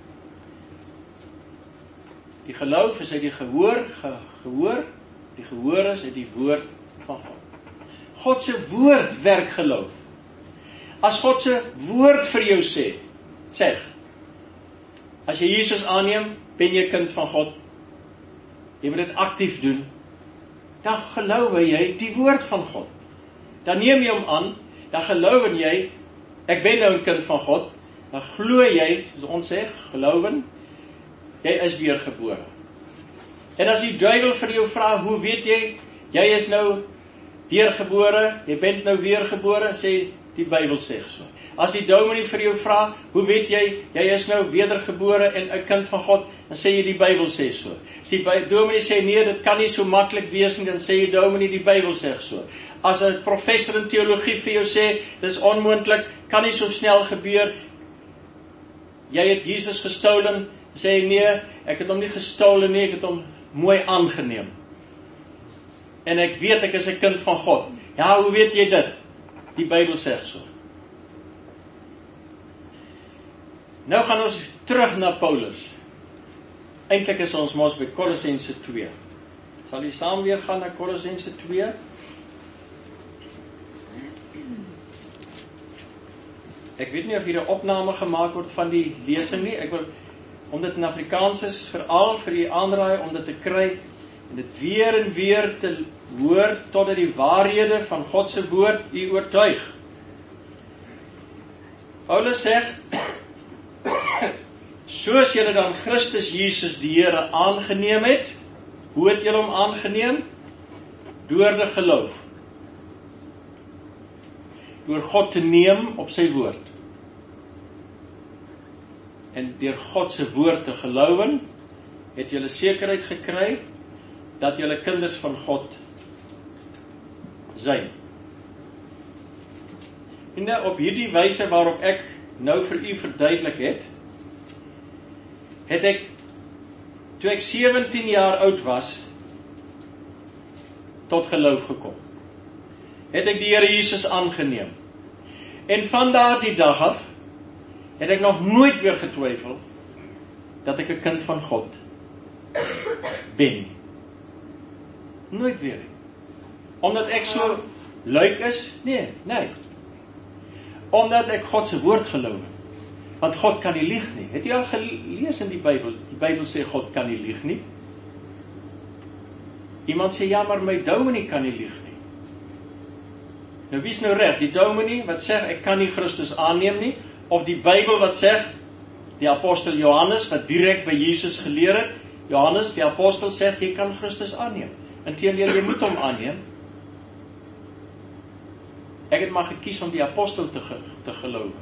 Die geloof is uit die gehoor, ge, gehoor, die gehoor is uit die woord van God. God se woord werk geloof. As God se woord vir jou sê, sê, as jy Jesus aanneem, ben jy kind van God, jy moet dit aktief doen, dan geloof jy die woord van God. Dan neem jy hom aan, dan geloof jy, ek ben nou 'n kind van God, dan glo jy, soos ons sê, geloof, jy is weergebore. En as die duiwel vir jou vra, hoe weet jy, jy is nou weergebore, jy bent nou weergebore, sê die Bybel sê so. As die dominee vir jou vra, hoe weet jy, jy is nou wedergebore en 'n kind van God, dan sê jy die Bybel sê so. As die dominee sê nee, dit kan nie so maklik wees nie, dan sê jy dominee, die Bybel sê so. As 'n professor in teologie vir jou sê, dis onmoontlik, kan nie so snel gebeur, jy het Jesus gestolen, sê jy nee, ek het hom nie gestolen nie, ek het hom mooi aangeneem. En ek weet ek is 'n kind van God. Ja, hoe weet jy dit? Die Bybel sê so. Nou gaan ons terug na Paulus. Eintlik is ons mos by Kolossense twee. Sal jy saam weer gaan na Kolossense twee? Ek weet nie of hier 'n opname gemaak word van die lesing nie. Ek wil, om dit in Afrikaans is, veral vir die aanraai om dit te kry en dit weer en weer te hoor totdat die waarhede van God se woord u oortuig. Paulus sê, soos julle dan Christus Jesus die Here aangeneem het, hoe het julle hom aangeneem? Deur die geloof. Door God te neem op sy woord. en deur God se woord te geloof, het julle sekerheid gekry dat julle kinders van God zijn. En nou op hierdie wyse waarop ek nou vir u verduidelik het, het ek, toe ek sewentien jaar oud was, tot geloof gekom. Het ek die Here Jesus aangeneem. En van daardie dag af, het ek nog nooit weer getwyfel, dat ek 'n kind van God ben. Nooit weer. Omdat ek so luik is? Nee, nee. Omdat ek God se woord geloof. Want God kan nie lieg nie. Het jy al gelees in die Bybel? Die Bybel sê God kan nie lieg nie. Iemand sê, ja, maar my dominee kan nie lieg nie. Nou, wie is nou reg? Die dominee wat sê, ek kan nie Christus aanneem nie, of die Bybel wat sê, die apostel Johannes, wat direk by Jesus geleer het, Johannes, die apostel sê, jy kan Christus aanneem. Inteendeel, jy moet hom aanneem. Ek het maar gekies om die apostel te, ge, te geloof.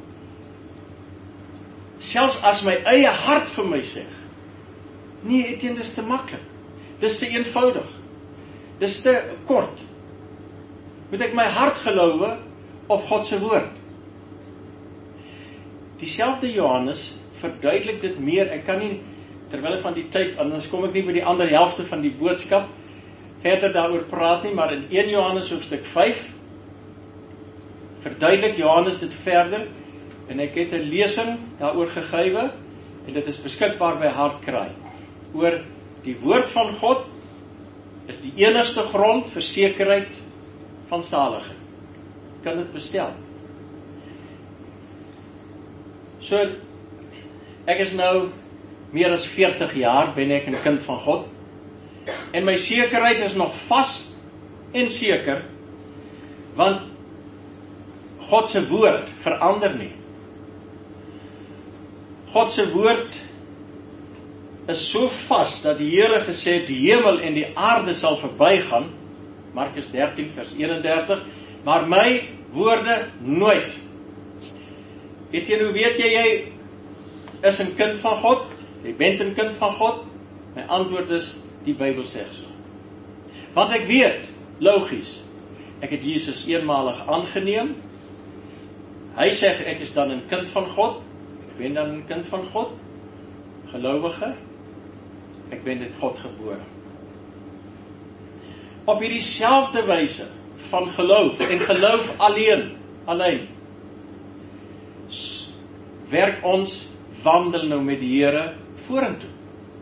Selfs as my eie hart vir my sê, nee, Etienne, dis te maklik. Dis te eenvoudig. Dis te kort. Moet ek my hart geloof of God se woord? Dieselfde Johannes verduidelik dit meer. Ek kan nie, terwyl ek van die tyd, anders kom ek nie by die ander helfte van die boodskap verder daaroor praat nie, maar in een Johannes hoofstuk vyf verduidelik Johannes dit verder, en ek het 'n lesing daaroor gegewe, en dit is beskikbaar by Hartkraai, oor die woord van God is die enigste grond vir sekerheid van saligheid. Kan dit bestel. So, ek is nou meer as veertig jaar, ben ek 'n kind van God, en my sekerheid is nog vas en seker, want God se woord verander nie. God se woord is so vas, dat die Here gesê het, die hemel en die aarde sal verbygaan, Markus dertien vers eenendertig, maar my woorde nooit. Weet jy, hoe weet jy, jy is 'n kind van God? Jy bent 'n kind van God? My antwoord is, die Bybel sê so. Want ek weet, logies, ek het Jesus eenmalig aangeneem, hy sê, ek is dan 'n kind van God, ek ben dan 'n kind van God, gelowige, ek ben dit God gebore. Op hierdie selfde wyse van geloof, en geloof alleen, alleen, werk ons wandel nou met die Here vorentoe.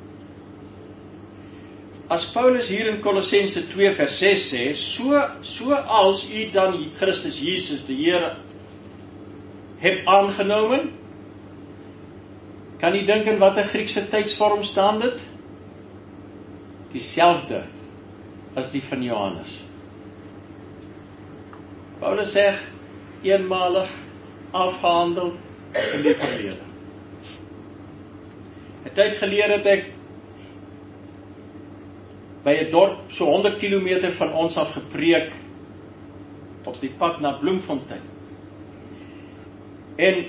As Paulus hier in Kolossense twee vers ses sê, so, so als u dan Christus Jesus die Here heb aangenomen, kan u dink in wat 'n Griekse tydsvorm staan dit? Dieselfde as die van Johannes. Paulus sê, eenmalig afgehandel in die verlede. 'n Tyd gelede het ek by 'n dorp so honderd kilometer van ons af gepreek op die pad na Bloemfontein. En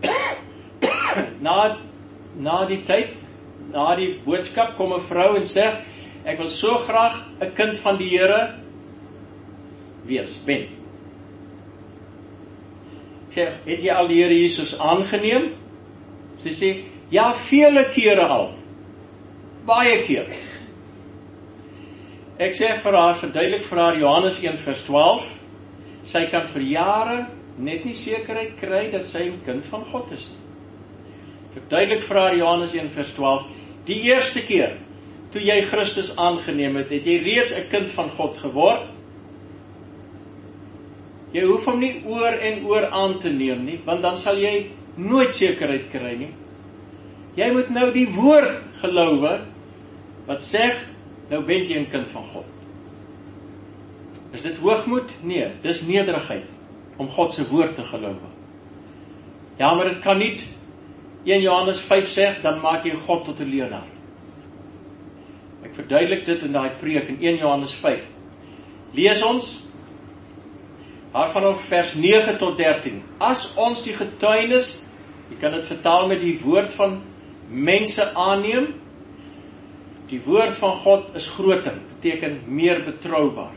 na, na die tyd, na die boodskap, kom 'n vrou en sê, ek wil so graag 'n kind van die Here wees, ben. Ek sê, het jy al die Here Jesus aangeneem? Sy sê, ja, vele kere al. Baie keer. Ek sê vir haar, verduidelik vir haar Johannes een vers twaalf, sy kan vir jare net nie sekerheid kry dat sy 'n kind van God is nie. Verduidelik vir haar Johannes een vers twaalf, die eerste keer, toe jy Christus aangeneem het, het jy reeds 'n kind van God geword. Jy hoef hom nie oor en oor aan te neem nie, want dan sal jy nooit sekerheid kry nie. Jy moet nou die woord geloof, wat sê, nou ben jy 'n kind van God. Is dit hoogmoed? Nee, dis nederigheid, om God se woord te geloof. Ja, maar dit kan nie, een Johannes vyf sê, dan maak jy God tot 'n leienaar. Ek verduidelik dit in daai preek in een Johannes vyf. Lees ons, daarvan op vers nege tot dertien. As ons die getuienis Jy kan dit vertaal met die woord van mense aanneem. Die woord van God is groter, beteken meer betroubaar.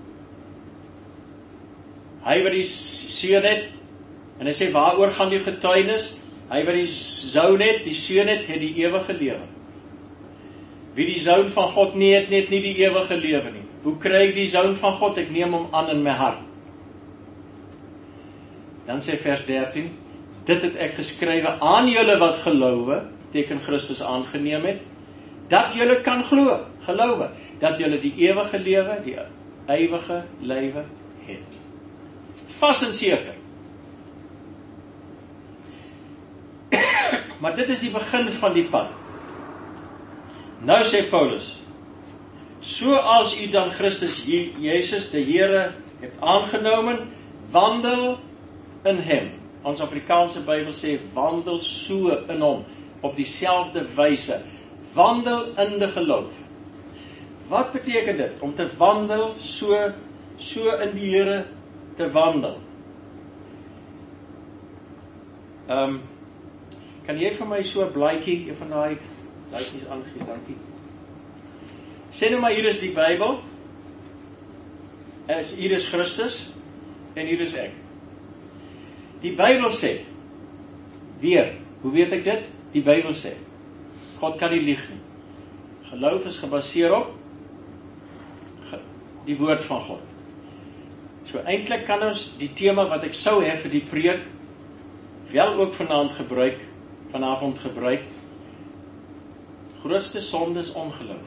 Hy wat die seun het, en hy sê, waaroor gaan die getuienis? Hy wat die zoon het, die seun het, het die ewige lewe. Wie die zoon van God nie het, net nie die ewige lewe nie. Hoe kry ek die zoon van God? Ek neem hom aan in my hart. Dan sê vers dertien, dit het ek geskrywe aan julle wat gelowe, beteken Christus aangeneem het, dat julle kan glo, gelowe, dat julle die ewige lewe, die ewige lewe het. Vas en seker. Maar dit is die begin van die pad. Nou sê Paulus, soals u dan Christus Jesus, die Here, het aangenomen, wandel in hem. Ons Afrikaanse Bybel sê, wandel so in hom, op dieselfde wyse. Wandel in die geloof. Wat beteken dit, om te wandel, so, so in die Here te wandel? Um, kan jy vir my so 'n blaadjie, een van daai blaadjies aangee, dankie. Sê nou maar, hier is die Bybel, is, hier is Christus, en hier is ek. Die Bybel sê, weer, hoe weet ek dit? Die Bybel sê, God kan nie lieg nie. Geloof is gebaseer op die woord van God. So eintlik kan ons die tema wat ek sou hê vir die preek, wel ook vanaand gebruik, vanavond gebruik. Grootste sonde is ongeloof.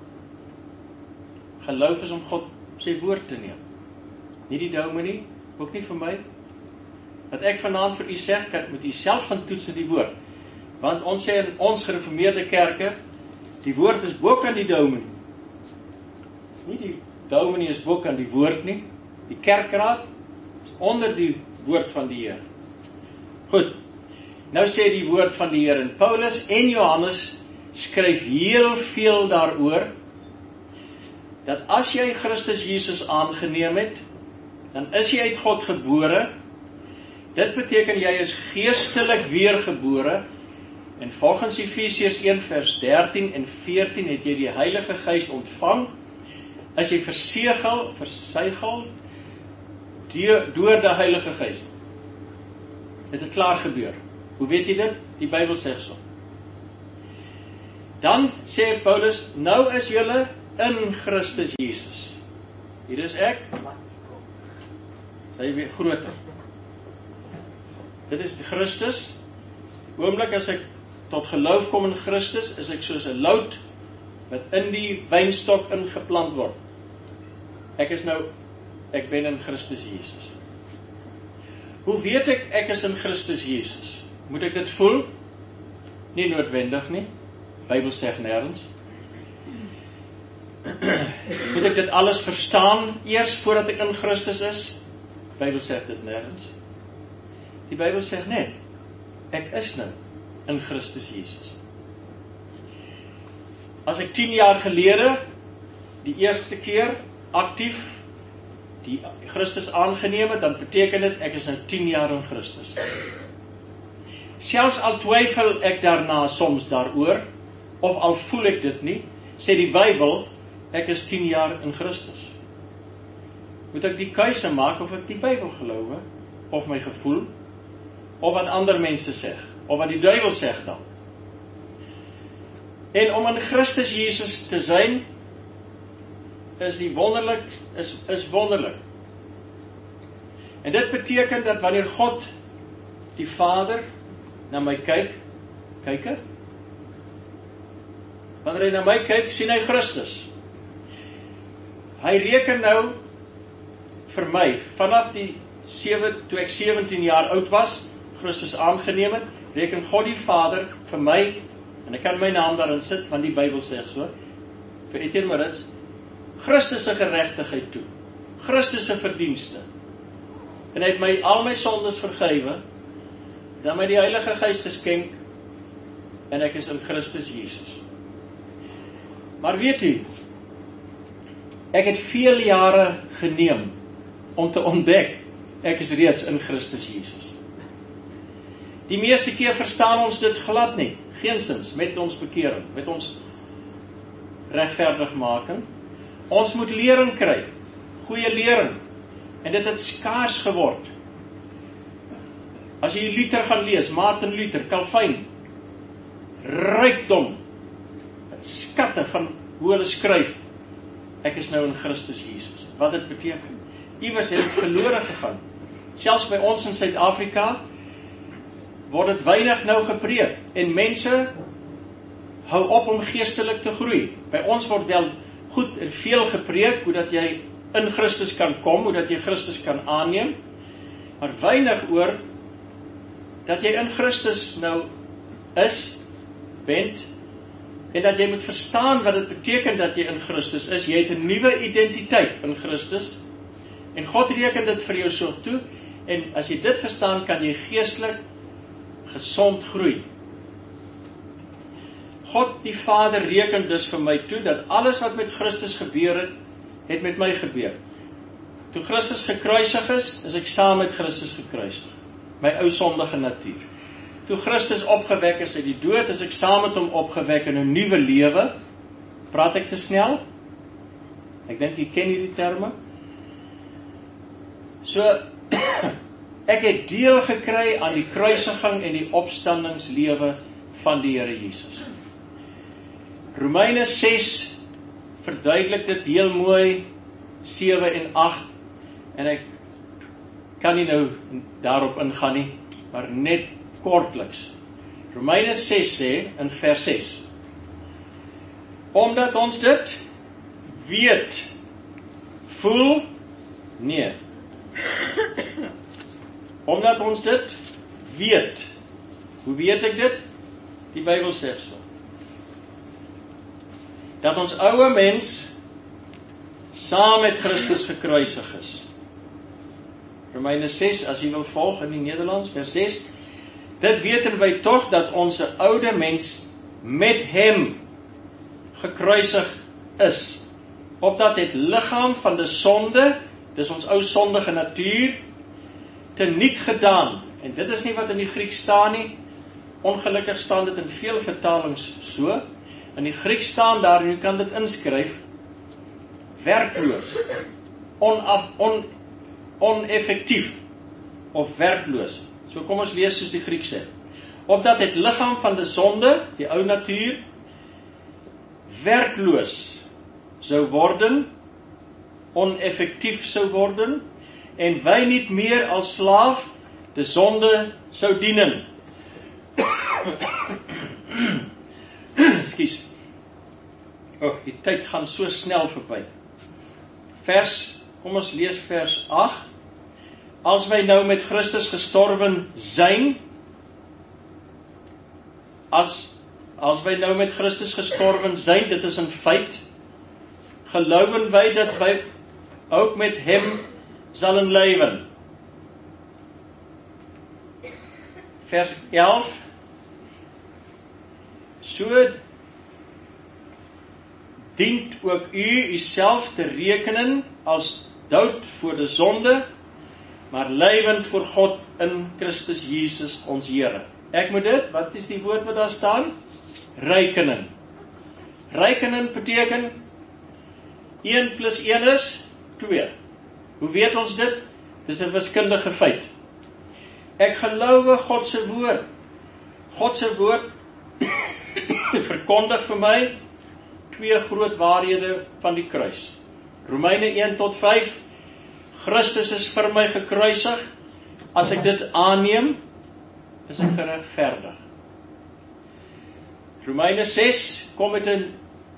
Geloof is om God sy woord te neem. Nie die dominee, ook nie vir my. Wat ek vanaand vir u sê, kan met u self gaan toets in die woord. Want ons sê in ons gereformeerde kerke, die woord is bo aan die dominee. Nie die dominee is bo aan die woord nie. Die kerkraad is onder die woord van die Here. Goed, nou sê die woord van die Here, en Paulus en Johannes skryf heel veel daaroor, dat as jy Christus Jesus aangeneem het, dan is jy uit God gebore. Dit beteken jy is geestelik weergebore, en volgens Efesiërs een vers dertien en veertien het jy die Heilige Gees ontvang, as jy verseël, verseël deur die Heilige Gees. Dit het klaar gebeur. Hoe weet jy dit? Die Bybel sê so. Dan sê Paulus, nou is julle in Christus Jesus. Hier is ek. Sy weer groter. Dit is Christus. Die oomblik as ek tot geloof kom in Christus, is ek soos 'n lout wat in die wynstok ingeplant word. Ek is nou, ek ben in Christus Jesus. Hoe weet ek, ek is in Christus Jesus? Moet ek dit voel? Nie noodwendig nie. Bybel sê nêrens. Moet ek dit alles verstaan eers voordat ek in Christus is? Bybel sê dit nêrens. Die Bybel sê net, ek is nou in Christus Jesus. As ek tien jaar gelede, die eerste keer, aktief, die Christus aangeneem het, dan beteken dit, ek is nou tien jaar in Christus. Selfs al twyfel ek daarna soms daaroor, of al voel ek dit nie, sê die Bybel, ek is tien jaar in Christus. Moet ek die keuse maak, of ek die Bybel geloof, of my gevoel, of wat ander mense sê, of wat die duivel sê dan. En om in Christus Jesus te zijn, is die wonderlik, is, is wonderlik. En dit beteken dat wanneer God, die Vader, na my kyk, kyker, wanneer hy na my kyk, sien hy Christus. Hy reken nou vir my, vanaf die sewe, toe ek sewentien jaar oud was, Christus aangeneem het, reken God die Vader vir my, en ek kan my naam daarin sit, want die Bybel sê so, vir Etienne Maritz, Christus se geregtigheid toe, Christus se verdienste, en hy het my al my sondes vergewe, dan my die Heilige Gees geskenk, en ek is in Christus Jesus. Maar weet u, ek het veel jare geneem, om te ontdek, ek is reeds in Christus Jesus. Die meeste keer verstaan ons dit glad nie, geensins, met ons bekering, met ons regverdigmaking. Ons moet lering kry, goeie lering, en dit het skaars geword. As jy Luther gaan lees, Martin Luther, Calvin, rykdom, skatte van hoe hulle skryf, ek is nou in Christus Jesus. Wat dit beteken? Iewers het het verlore gegaan. Selfs by ons in Suid-Afrika word dit weinig nou gepreek, en mense hou op om geestelik te groei. By ons word wel goed en veel gepreek, hoe dat jy in Christus kan kom, hoe dat jy Christus kan aanneem, maar weinig oor, dat jy in Christus nou is, bent, en dat jy moet verstaan wat dit beteken dat jy in Christus is. Jy het 'n nuwe identiteit in Christus, en God reken dit vir jou so toe, en as jy dit verstaan, kan jy geestelik gesond groei. God die Vader reken dus vir my toe, dat alles wat met Christus gebeur het, het met my gebeur. Toe Christus gekruisig is, is ek saam met Christus gekruisig. My ou sondige natuur. Toe Christus opgewek is uit die dood, is ek saam met hom opgewek in 'n nuwe lewe. Praat ek te snel? Ek dink jy ken hierdie terme. So, ek het deel gekry aan die kruisiging en die opstandingslewe van die Here Jesus. Romeine ses verduidelik dit heel mooi, sewe en agt, en ek kan nie nou daarop ingaan nie, maar net kortliks. Romeine ses sê in vers ses, omdat ons dit weet, voel, nee, omdat ons dit weet. Hoe weet ek dit? Die Bybel sê so. Dat ons oude mens saam met Christus gekruisig is. Romeine ses, as jy wil volg in die Nederlands, vers ses, dit weten wij toch dat onze oude mens met hem gekruisig is, opdat het lichaam van de sonde, dis ons ou sondige natuur, teniet gedaan. En dit is nie wat in die Griek staan nie, ongelukkig staan dit in veel vertalings so. In die Griek staan daar, en jy kan dit inskryf, werkloos, onaf, on, oneffectief, of werkloos. So kom ons lees soos die Griek sê. Opdat het lichaam van de sonde, die ou natuur, werkloos sou worden, oneffectief sou worden, en wij niet meer als slaaf de zonde sou dienen. Ekskuus. Oh, die tyd gaan so snel verby. Vers, kom ons lees vers agt. Als wij nou met Christus gestorven zijn, als, als wij nou met Christus gestorven zijn, dit is een feit, geloven wij dat wij ook met hem zullen leven. Vers elf, so dient ook u uzelf te rekenen als dood voor de zonde, maar levend voor God in Christus Jesus ons Here. Ek moet dit, wat is die woord wat daar staan? Rekenen. Rekenen beteken een plus een is twee. Hoe weet ons dit? Dit is 'n wiskundige feit. Ek geloof God se woord. God se woord verkondig vir my twee groot waarhede van die kruis. Romeine een tot vyf, Christus is vir my gekruisig, as ek dit aanneem, is ek geregverdig. Romeine ses kom met 'n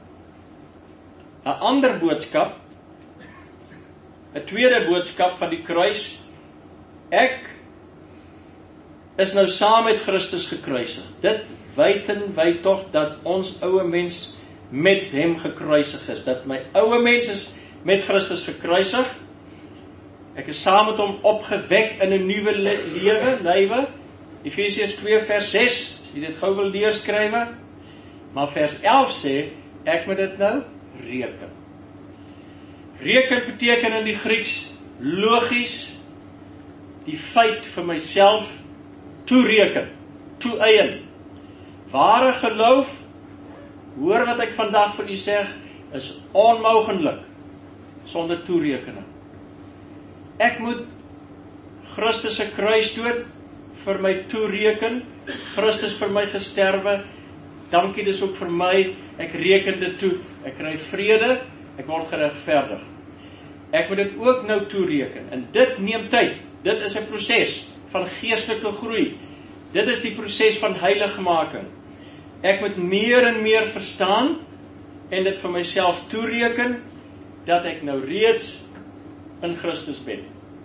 'n ander boodskap, 'n tweede boodskap van die kruis. Ek is nou saam met Christus gekruisig. Dit weten wij toch dat ons oude mens met hem gekruisig is. Dat my oude mens is met Christus gekruisig. Ek is saam met hom opgewek in 'n nuwe lewe, lewe. Efesiërs twee vers ses, as jy dit gou wil leer skrywe. Maar vers elf sê, ek moet dit nou reken. Reken beteken in die Grieks logies die feit vir myself toereken. toeëien. Ware geloof, hoor wat ek vandag vir u sê, is onmoontlik sonder toerekening. Ek moet Christus se kruisdood vir my toereken, Christus vir my gesterwe, dankie dis ook vir my, ek reken dit toe, ek kry vrede, ek word geregverdig. Ek moet dit ook nou toereken, en dit neem tyd, dit is 'n proses van geestelike groei, dit is die proses van heiligmaking. Ek moet meer en meer verstaan, en dit vir myself toereken, dat ek nou reeds in Christus ben.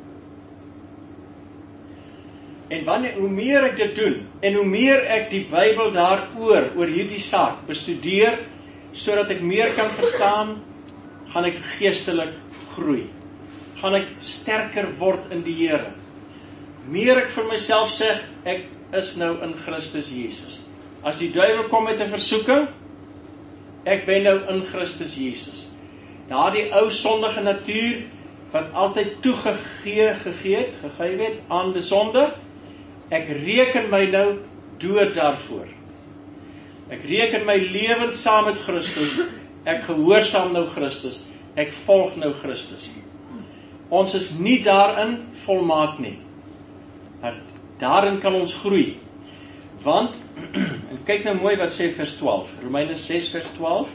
En wanneer, hoe meer ek dit doen, en hoe meer ek die Bybel daaroor, oor hierdie saak bestudeer, sodat ek meer kan verstaan, gaan ek geestelik groei. Gaan ek sterker word in die Here. Meer ek vir myself sê, ek is nou in Christus Jesus. As die duiwel kom met 'n versoeking, ek ben nou in Christus Jesus. Daardie ou sondige natuur, wat altyd toegegee gegee het, gegee het aan die sonde, ek reken my nou dood daarvoor. Ek reken my lewend saam met Christus, ek gehoorsaam nou Christus, ek volg nou Christus. Ons is nie daarin volmaak nie, maar daarin kan ons groei. Want, en kyk nou mooi wat sê vers twaalf, Romeine ses vers twaalf,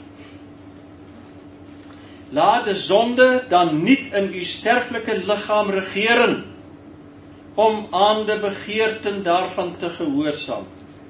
laat die sonde dan niet in uw sterflike liggaam regeren, om aan de begeerten daarvan te gehoorsaam.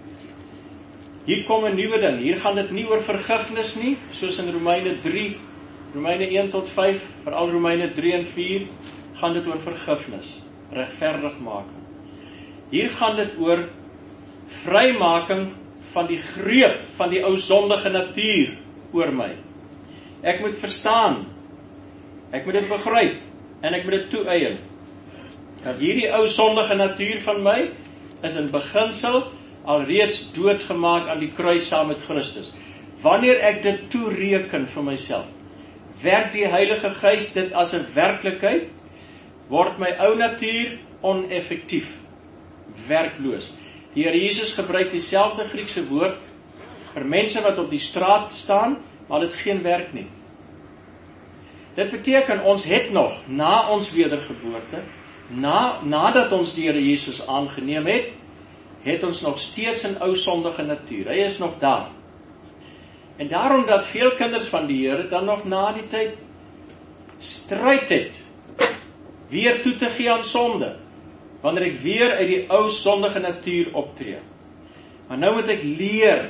Hier kom 'n nuwe ding, hier gaan dit nie oor vergifnis nie, soos in Romeine drie, Romeine een tot vyf, veral Romeine drie en vier, gaan dit oor vergifnis, regverdigmaking. Hier gaan dit oor vrymaking van die greep van die ou sondige natuur oor my. Ek moet verstaan, ek moet dit begryp, en ek moet dit toeëien, dat hierdie ou sondige natuur van my, is in beginsel alreeds doodgemaak aan die kruis saam met Christus. Wanneer ek dit toereken vir myself, werk die Heilige Gees dit as 'n werklikheid, word my ou natuur oneffektief, werkloos. Die Here Jesus gebruik dieselfde Griekse woord vir mense wat op die straat staan, maar dit geen werk nie. Dit beteken ons het nog, na ons wedergeboorte, na, nadat ons die Here Jesus aangeneem het, het ons nog steeds 'n ou sondige natuur. Hy is nog daar. En daarom dat veel kinders van die Here dan nog na die tyd stryd het, weer toe te gee aan sonde, wanneer ek weer uit die ou sondige natuur optree. Maar nou moet ek leer,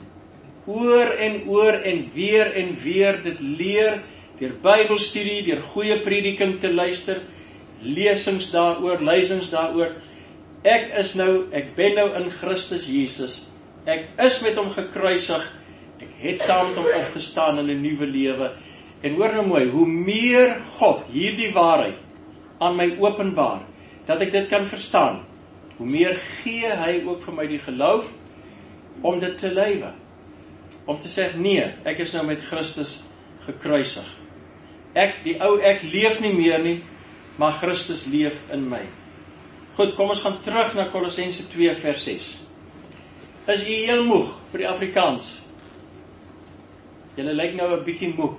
oor en oor en weer en weer dit leer, deur Bybelstudie, deur goeie prediking te luister, lesings daaroor, lysings daaroor. Ek is nou, ek ben nou in Christus Jesus. Ek is met hom gekruisig. Ek het saam met hom opgestaan in 'n nuwe lewe. En hoor nou mooi, hoe meer God hierdie waarheid aan my openbaar, dat ek dit kan verstaan, hoe meer gee hy ook vir my die geloof om dit te lewe. Om te sê, nee, ek is nou met Christus gekruisig. Ek, die ou ek leef nie meer nie, maar Christus leef in my. Goed, kom ons gaan terug na Kolossense twee vers ses. Is u heel moeg vir die Afrikaans? Julle lyk nou 'n bietjie moeg.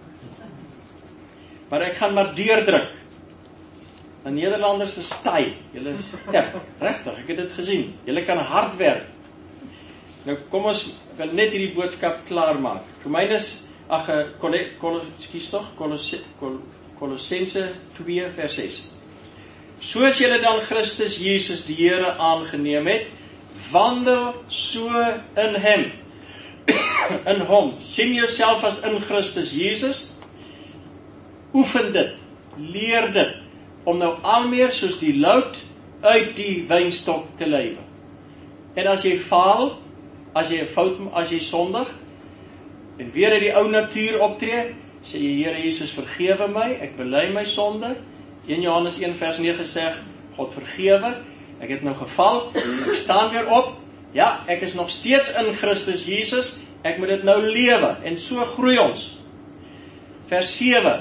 Maar ek gaan maar deurdruk. Die Nederlanders is taai, julle is sterk, regtig, ek het dit gesien. Julle kan hard werk. Nou kom ons wil net hierdie boodskap klaar maak. Romeine, ag, Kolossense tog, Kolossense twee vers ses. Soos julle dan Christus Jesus die Here aangeneem het, wandel so in hem. In hom. Sien jouself as in Christus Jesus. Oefen dit. Leer dit. Om nou al meer soos die lout uit die wynstok te lewe. En as jy faal, as jy 'n fout, as jy sondig, en weer uit die ou natuur optree, sê jy, Here Jesus, vergewe my, ek bely my sonde. een Johannes een vers nege sê, God vergewe, ek het nou geval, ek staan weer op, ja, ek is nog steeds in Christus Jesus, ek moet dit nou lewe, en so groei ons. Vers sewe,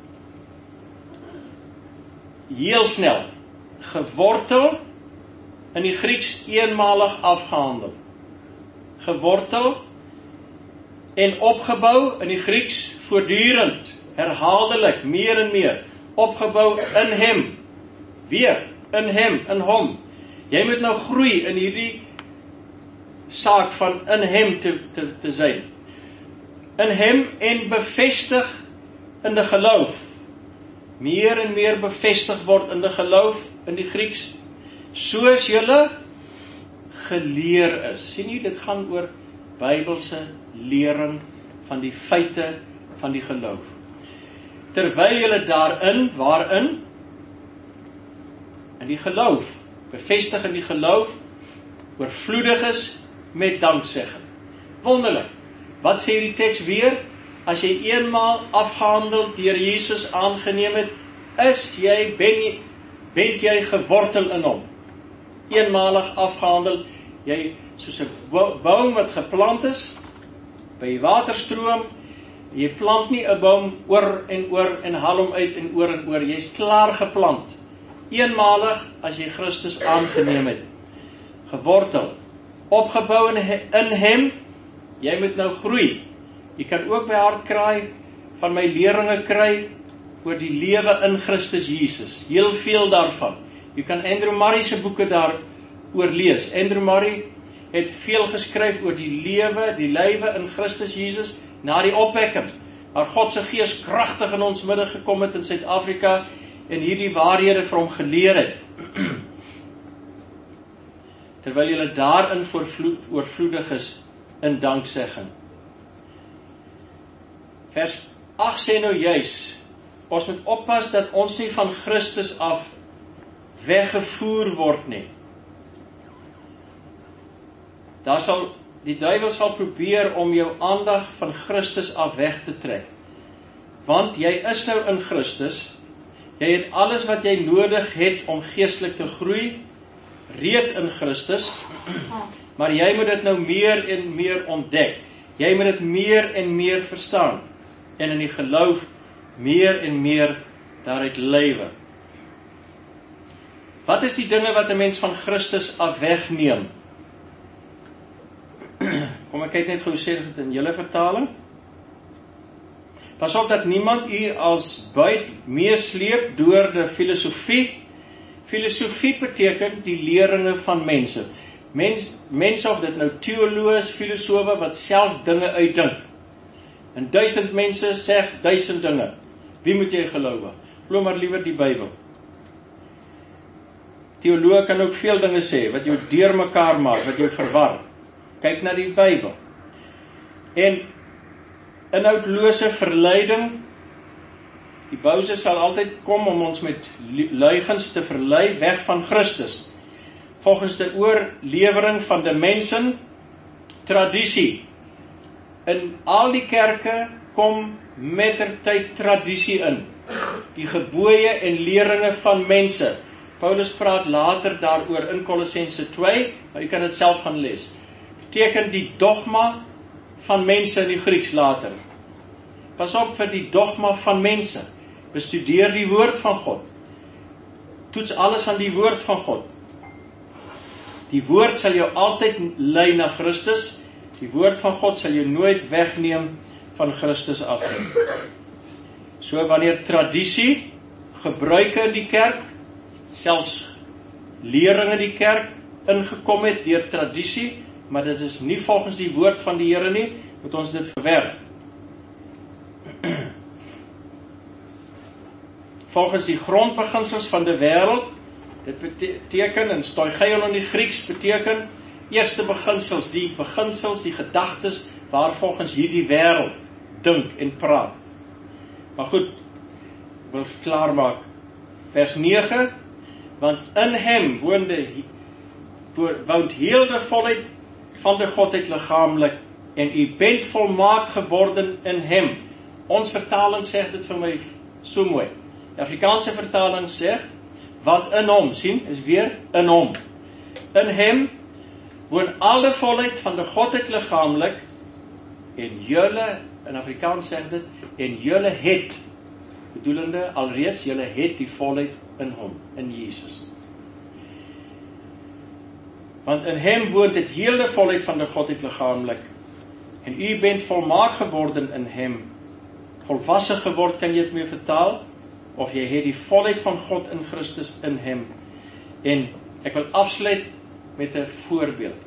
heel snel, gewortel in die Grieks eenmalig afgehandel. Gewortel en opgebou in die Grieks voortdurend, herhaaldelik, meer en meer, opgebou in hem, weer, in hem, in hom. Jy moet nou groei in hierdie saak van in hem te, te, te zijn. In hem en bevestig in die geloof. Meer en meer bevestig word in die geloof, in die Grieks, soos julle geleer is. Sien jy, dit gaan oor Bybelse lering van die feite van die geloof. Terwyl julle daarin, waarin? In die geloof, bevestig in die geloof, oorvloedig is met danksegging. Wonderlik. Wat sê die teks weer? As jy eenmaal afgehandel deur Jesus aangeneem het, is jy, ben jy, bent jy gewortel in hom. Eenmalig afgehandel, jy, soos 'n boom wat geplant is, by die waterstroom, jy plant nie 'n boom oor en oor en haal hom uit en oor en oor, jy is klaar geplant. Eenmalig as jy Christus aangeneem het. Gewortel, opgebou in, in hem, jy moet nou groei. Jy kan ook by Hartkraai van my leringe kry oor die lewe in Christus Jesus. Heel veel daarvan. Jy kan Andrew Murray se boeke daar oor lees. Andrew Murray het veel geskryf oor die lewe, die lywe in Christus Jesus na die opwekking. Waar God se Gees kragtig in ons midde gekom het in Suid-Afrika en hierdie waarhede vir hom geleer het. Terwyl julle daarin oorvloedig is in danksegging. Vers agt sê nou juis, ons moet oppas dat ons nie van Christus af weggevoer word nie. Daar sal, die duiwel sal probeer om jou aandag van Christus af weg te trek. Want jy is nou in Christus, jy het alles wat jy nodig het om geestelik te groei, reeds in Christus, maar jy moet dit nou meer en meer ontdek. Jy moet dit meer en meer verstaan, en in die geloof meer en meer daaruit lewe. Wat is die dinge wat 'n mens van Christus af wegneem? Kom ek kyk net gou sê dit in julle vertaling. Pas op dat niemand u als buit meesleep deur die filosofie. Filosofie beteken die leringe van mense. Mens, mense of dit nou teoloë, filosowe wat self dinge uitdink. En duisend mense sê duisend dinge. Wie moet jy geloof? Glo maar liewer die Bybel. Teoloë kan ook veel dinge sê wat jou deurmekaar maak, wat jou verwar. Kyk na die Bybel. En inhoudlose verleiding, die bouse sal altyd kom om ons met leugens te verlei weg van Christus. Volgens die oorlewering van die mensen, tradisie. In al die kerke kom mettertyd tradisie in. Die gebooie en leringe van mense. Paulus praat later daaroor in Kolossense twee, maar jy kan dit self gaan lees. Beteken die dogma van mense in die Grieks later. Pas op vir die dogma van mense. Bestudeer die woord van God. Toets alles aan die woord van God. Die woord sal jou altyd lei na Christus. Die woord van God sal jou nooit wegneem van Christus af. So wanneer tradisie, gebruike in die kerk, selfs lering in die kerk ingekom het deur tradisie, maar dit is nie volgens die woord van die Here nie, moet ons dit verwerp. Volgens die grondbeginsels van die wêreld, dit beteken, in stoicheion in die Grieks beteken, eerste beginsels, die beginsels, die gedagtes, waar volgens hierdie wêreld dink en praat. Maar goed, ek wil klaarmaak. Vers nege, want in hem woonde, woont heel die volheid van die Godheid liggaamlik, en u bent volmaak geworden in hem. Ons vertaling sê dit vir my so mooi. Die Afrikaanse vertaling sê, want in hom, sien, is weer in hom. In hem woon alle volheid van die Godheid liggaamlik, en julle, in Afrikaans sê dit, en julle het, bedoelende alreeds, julle het die volheid in hom, in Jesus. Want in hem woont het hele volheid van de Godheid liggaamlik. En u bent volmaak geworden in hem. Volwassen geword, kan jy dit mee vertaal? Of jy het die volheid van God in Christus in hem. En ek wil afsluit met 'n voorbeeld.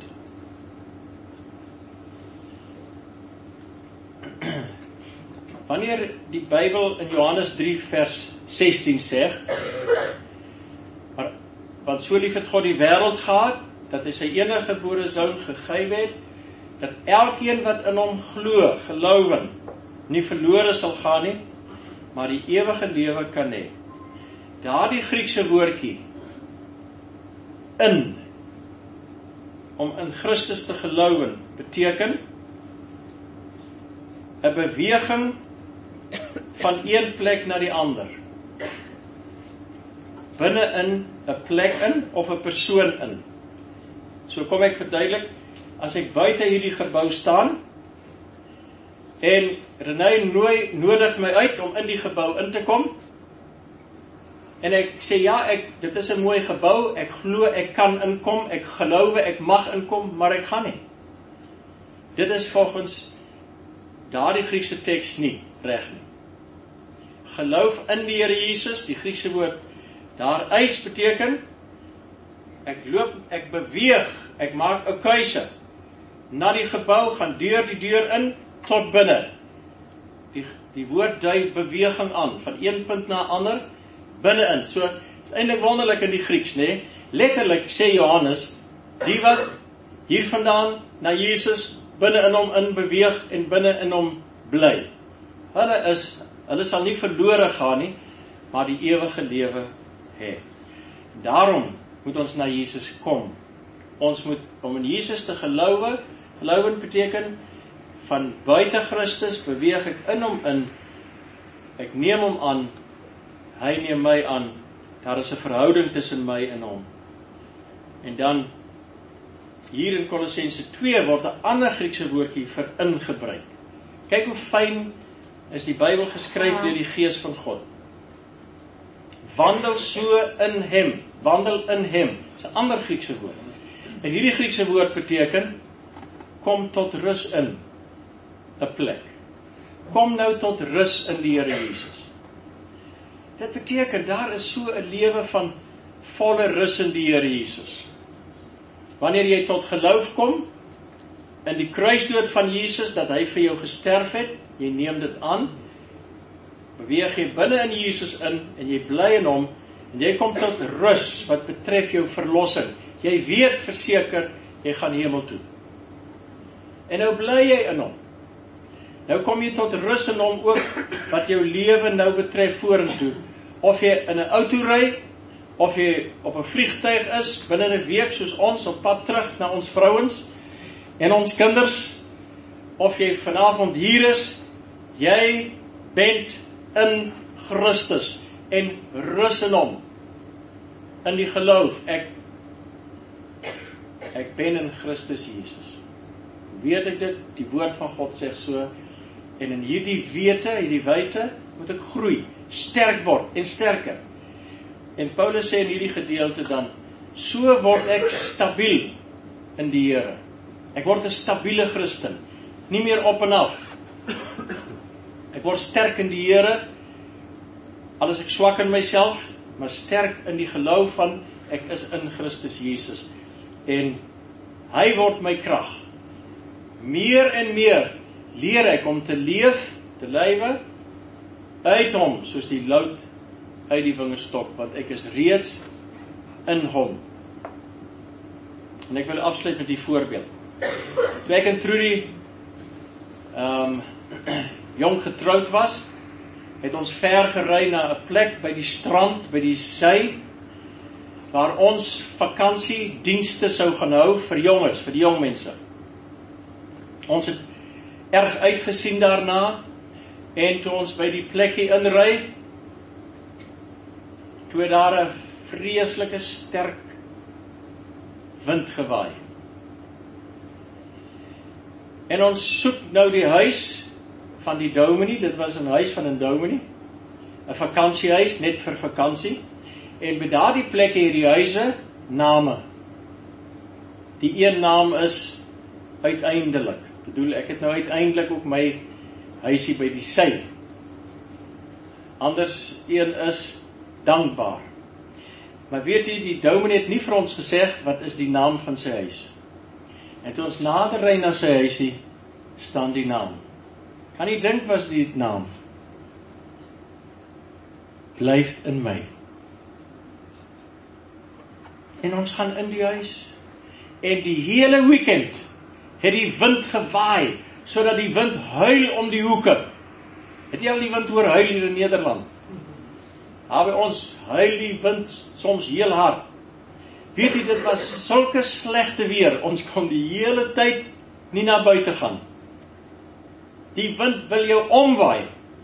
Wanneer die Bybel in Johannes drie vers sestien sê, maar, want so lief het God die wêreld gehad, dat hy sy enige gebore seun gegee het, dat elkeen wat in hom glo, gelowe, nie verlore sal gaan nie, maar die ewige lewe kan hê. Daardie Griekse woordjie, in, om in Christus te gelowe, beteken, 'n beweging van een plek na die ander. Binne in 'n plek in, of 'n persoon in. So kom ek verduidelik, as ek buite hierdie gebou staan, en Renée nooi, nodig my uit om in die gebou in te kom, en ek sê, ja, ek, dit is 'n mooi gebou, ek glo ek kan inkom, ek gelowe ek mag inkom, maar ek gaan nie. Dit is volgens daardie Griekse teks nie reg nie. Geloof in die Here Jesus, die Griekse woord, daar eis beteken, ek loop, ek beweeg, ek maak 'n keuse, na die gebou, gaan deur die deur in, tot binne. Die, die woord dui beweging aan, van een punt na ander, binne in. So, is eintlik wonderlik in die Grieks, nee? Letterlik sê Johannes, die wat hier vandaan na Jesus, binne in hom in beweeg, en binne in hom bly. Hulle is, hulle sal nie verlore gaan nie, maar die ewige lewe hê. Daarom moet ons na Jesus kom. Ons moet, om in Jesus te gelowe, gelowe beteken, van buite Christus beweeg ek in hom in, ek neem hom aan, hy neem my aan, daar is 'n verhouding tussen my en hom. En dan, hier in Kolossense twee, word 'n ander Griekse woordjie vir ingebruik. Kyk hoe fyn is die Bybel geskryf deur die Gees van God. Wandel so in hem, wandel in hem, is 'n ander Griekse woord. En hierdie Griekse woord beteken, kom tot rus in, 'n plek. Kom nou tot rus in die Here Jesus. Dit beteken, daar is so 'n lewe van volle rus in die Here Jesus. Wanneer jy tot geloof kom, in die kruisdood van Jesus, dat hy vir jou gesterf het, jy neem dit aan, beweeg jy binne in Jesus in, en jy bly in hom, en jy kom tot rus, wat betref jou verlossing. Jy weet verseker, jy gaan hemel toe. En nou bly jy in hom. Nou kom jy tot rus in hom ook, wat jou lewe nou betref vorentoe. Of jy in 'n auto ry, of jy op 'n vliegtuig is, binne 'n week, soos ons, op pad terug na ons vrouens, en ons kinders, of jy vanavond hier is, jy bent in Christus, en rus in hom, in die geloof, ek, ek ben in Christus Jesus. Weet ek dit? Die woord van God sê so, en in hierdie wete, hierdie wyte, moet ek groei, sterk word, en sterker. En Paulus sê in hierdie gedeelte dan, so word ek stabiel in die Here. Ek word 'n stabiele Christen, nie meer op en af. Ek word sterk in die Here, al is ek swak in myself, maar sterk in die geloof van, ek is in Christus Jesus. En hy word my krag. Meer en meer leer ek om te leef, te lewe, uit hom, soos die lout uit die wingerstok, want ek is reeds in hom. En ek wil afsluit met die voorbeeld. Toe ek en Trudy um, jong getroud was, het ons ver gery na 'n plek by die strand, by die see, waar ons vakansiedienste sou gaan hou vir jonges, vir die jong mense. Ons het erg uitgesien daarna, en toe ons by die plekkie inry, toe het daar 'n vreeslike sterk wind gewaai. En ons soek nou die huis van die dominee, dit was 'n huis van 'n dominee, 'n vakansiehuis, net vir vakansie, en by daardie plekke het die huise name. Die een naam is uiteindelik. Ek bedoel, ek het nou uiteindelik ook my huisie by die sy. Anders een is dankbaar. Maar weet jy, die dominee het nie vir ons gesê, wat is die naam van sy huis? En toe ons nader ry na sy huisie, staan die naam. Kan jy dink was die naam? Blyf in my. En ons gaan in die huis. En die hele weekend het die wind gewaai, sodat die wind huil om die hoeke. Het jy al die wind hoor huil hier in Nederland? Daar by ons huil die wind soms heel hard. Weet jy, dit was sulke slegte weer, ons kon die hele tyd nie na buite gaan. Die wind wil jou omwaai.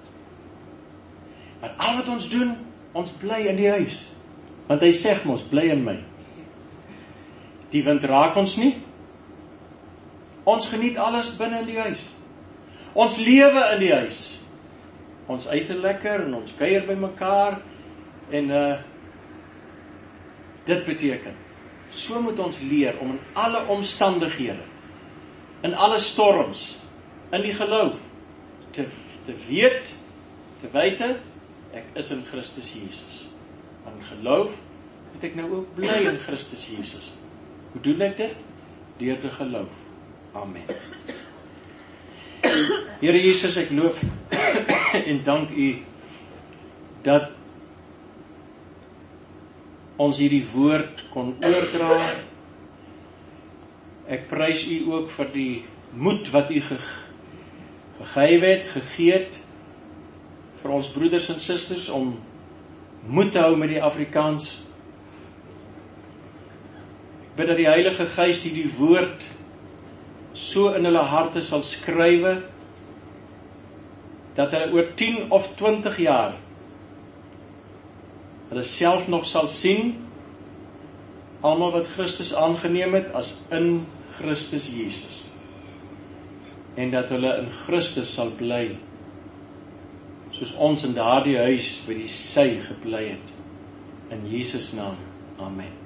Maar al wat ons doen, ons bly in die huis. Want hy sê ons, bly in my. Die wind raak ons nie. Ons geniet alles binne in die huis. Ons lewe in die huis. Ons eet lekker en ons kuier by mekaar. En uh, dit beteken, so moet ons leer om in alle omstandighede, in alle storms, in die geloof, te, te weet, te wete, ek is in Christus Jesus. In geloof, het ek nou ook bly in Christus Jesus. Hoe doen ek dit? Deur te geloof. Amen. Here Jesus, ek loof en dank U dat ons hierdie woord kon oordra. Ek prys U ook vir die moed wat U ge, gegee het, gegee het vir ons broeders en susters om moed te hou met die Afrikaans. Ek bid dat die Heilige Gees die woord so in hulle harte sal skrywe, dat hulle oor tien of twintig jaar hulle self nog sal sien, almal wat Christus aangeneem het, as in Christus Jesus. En dat hulle in Christus sal bly, soos ons in daardie huis by die sy gebly het. In Jesus naam, amen.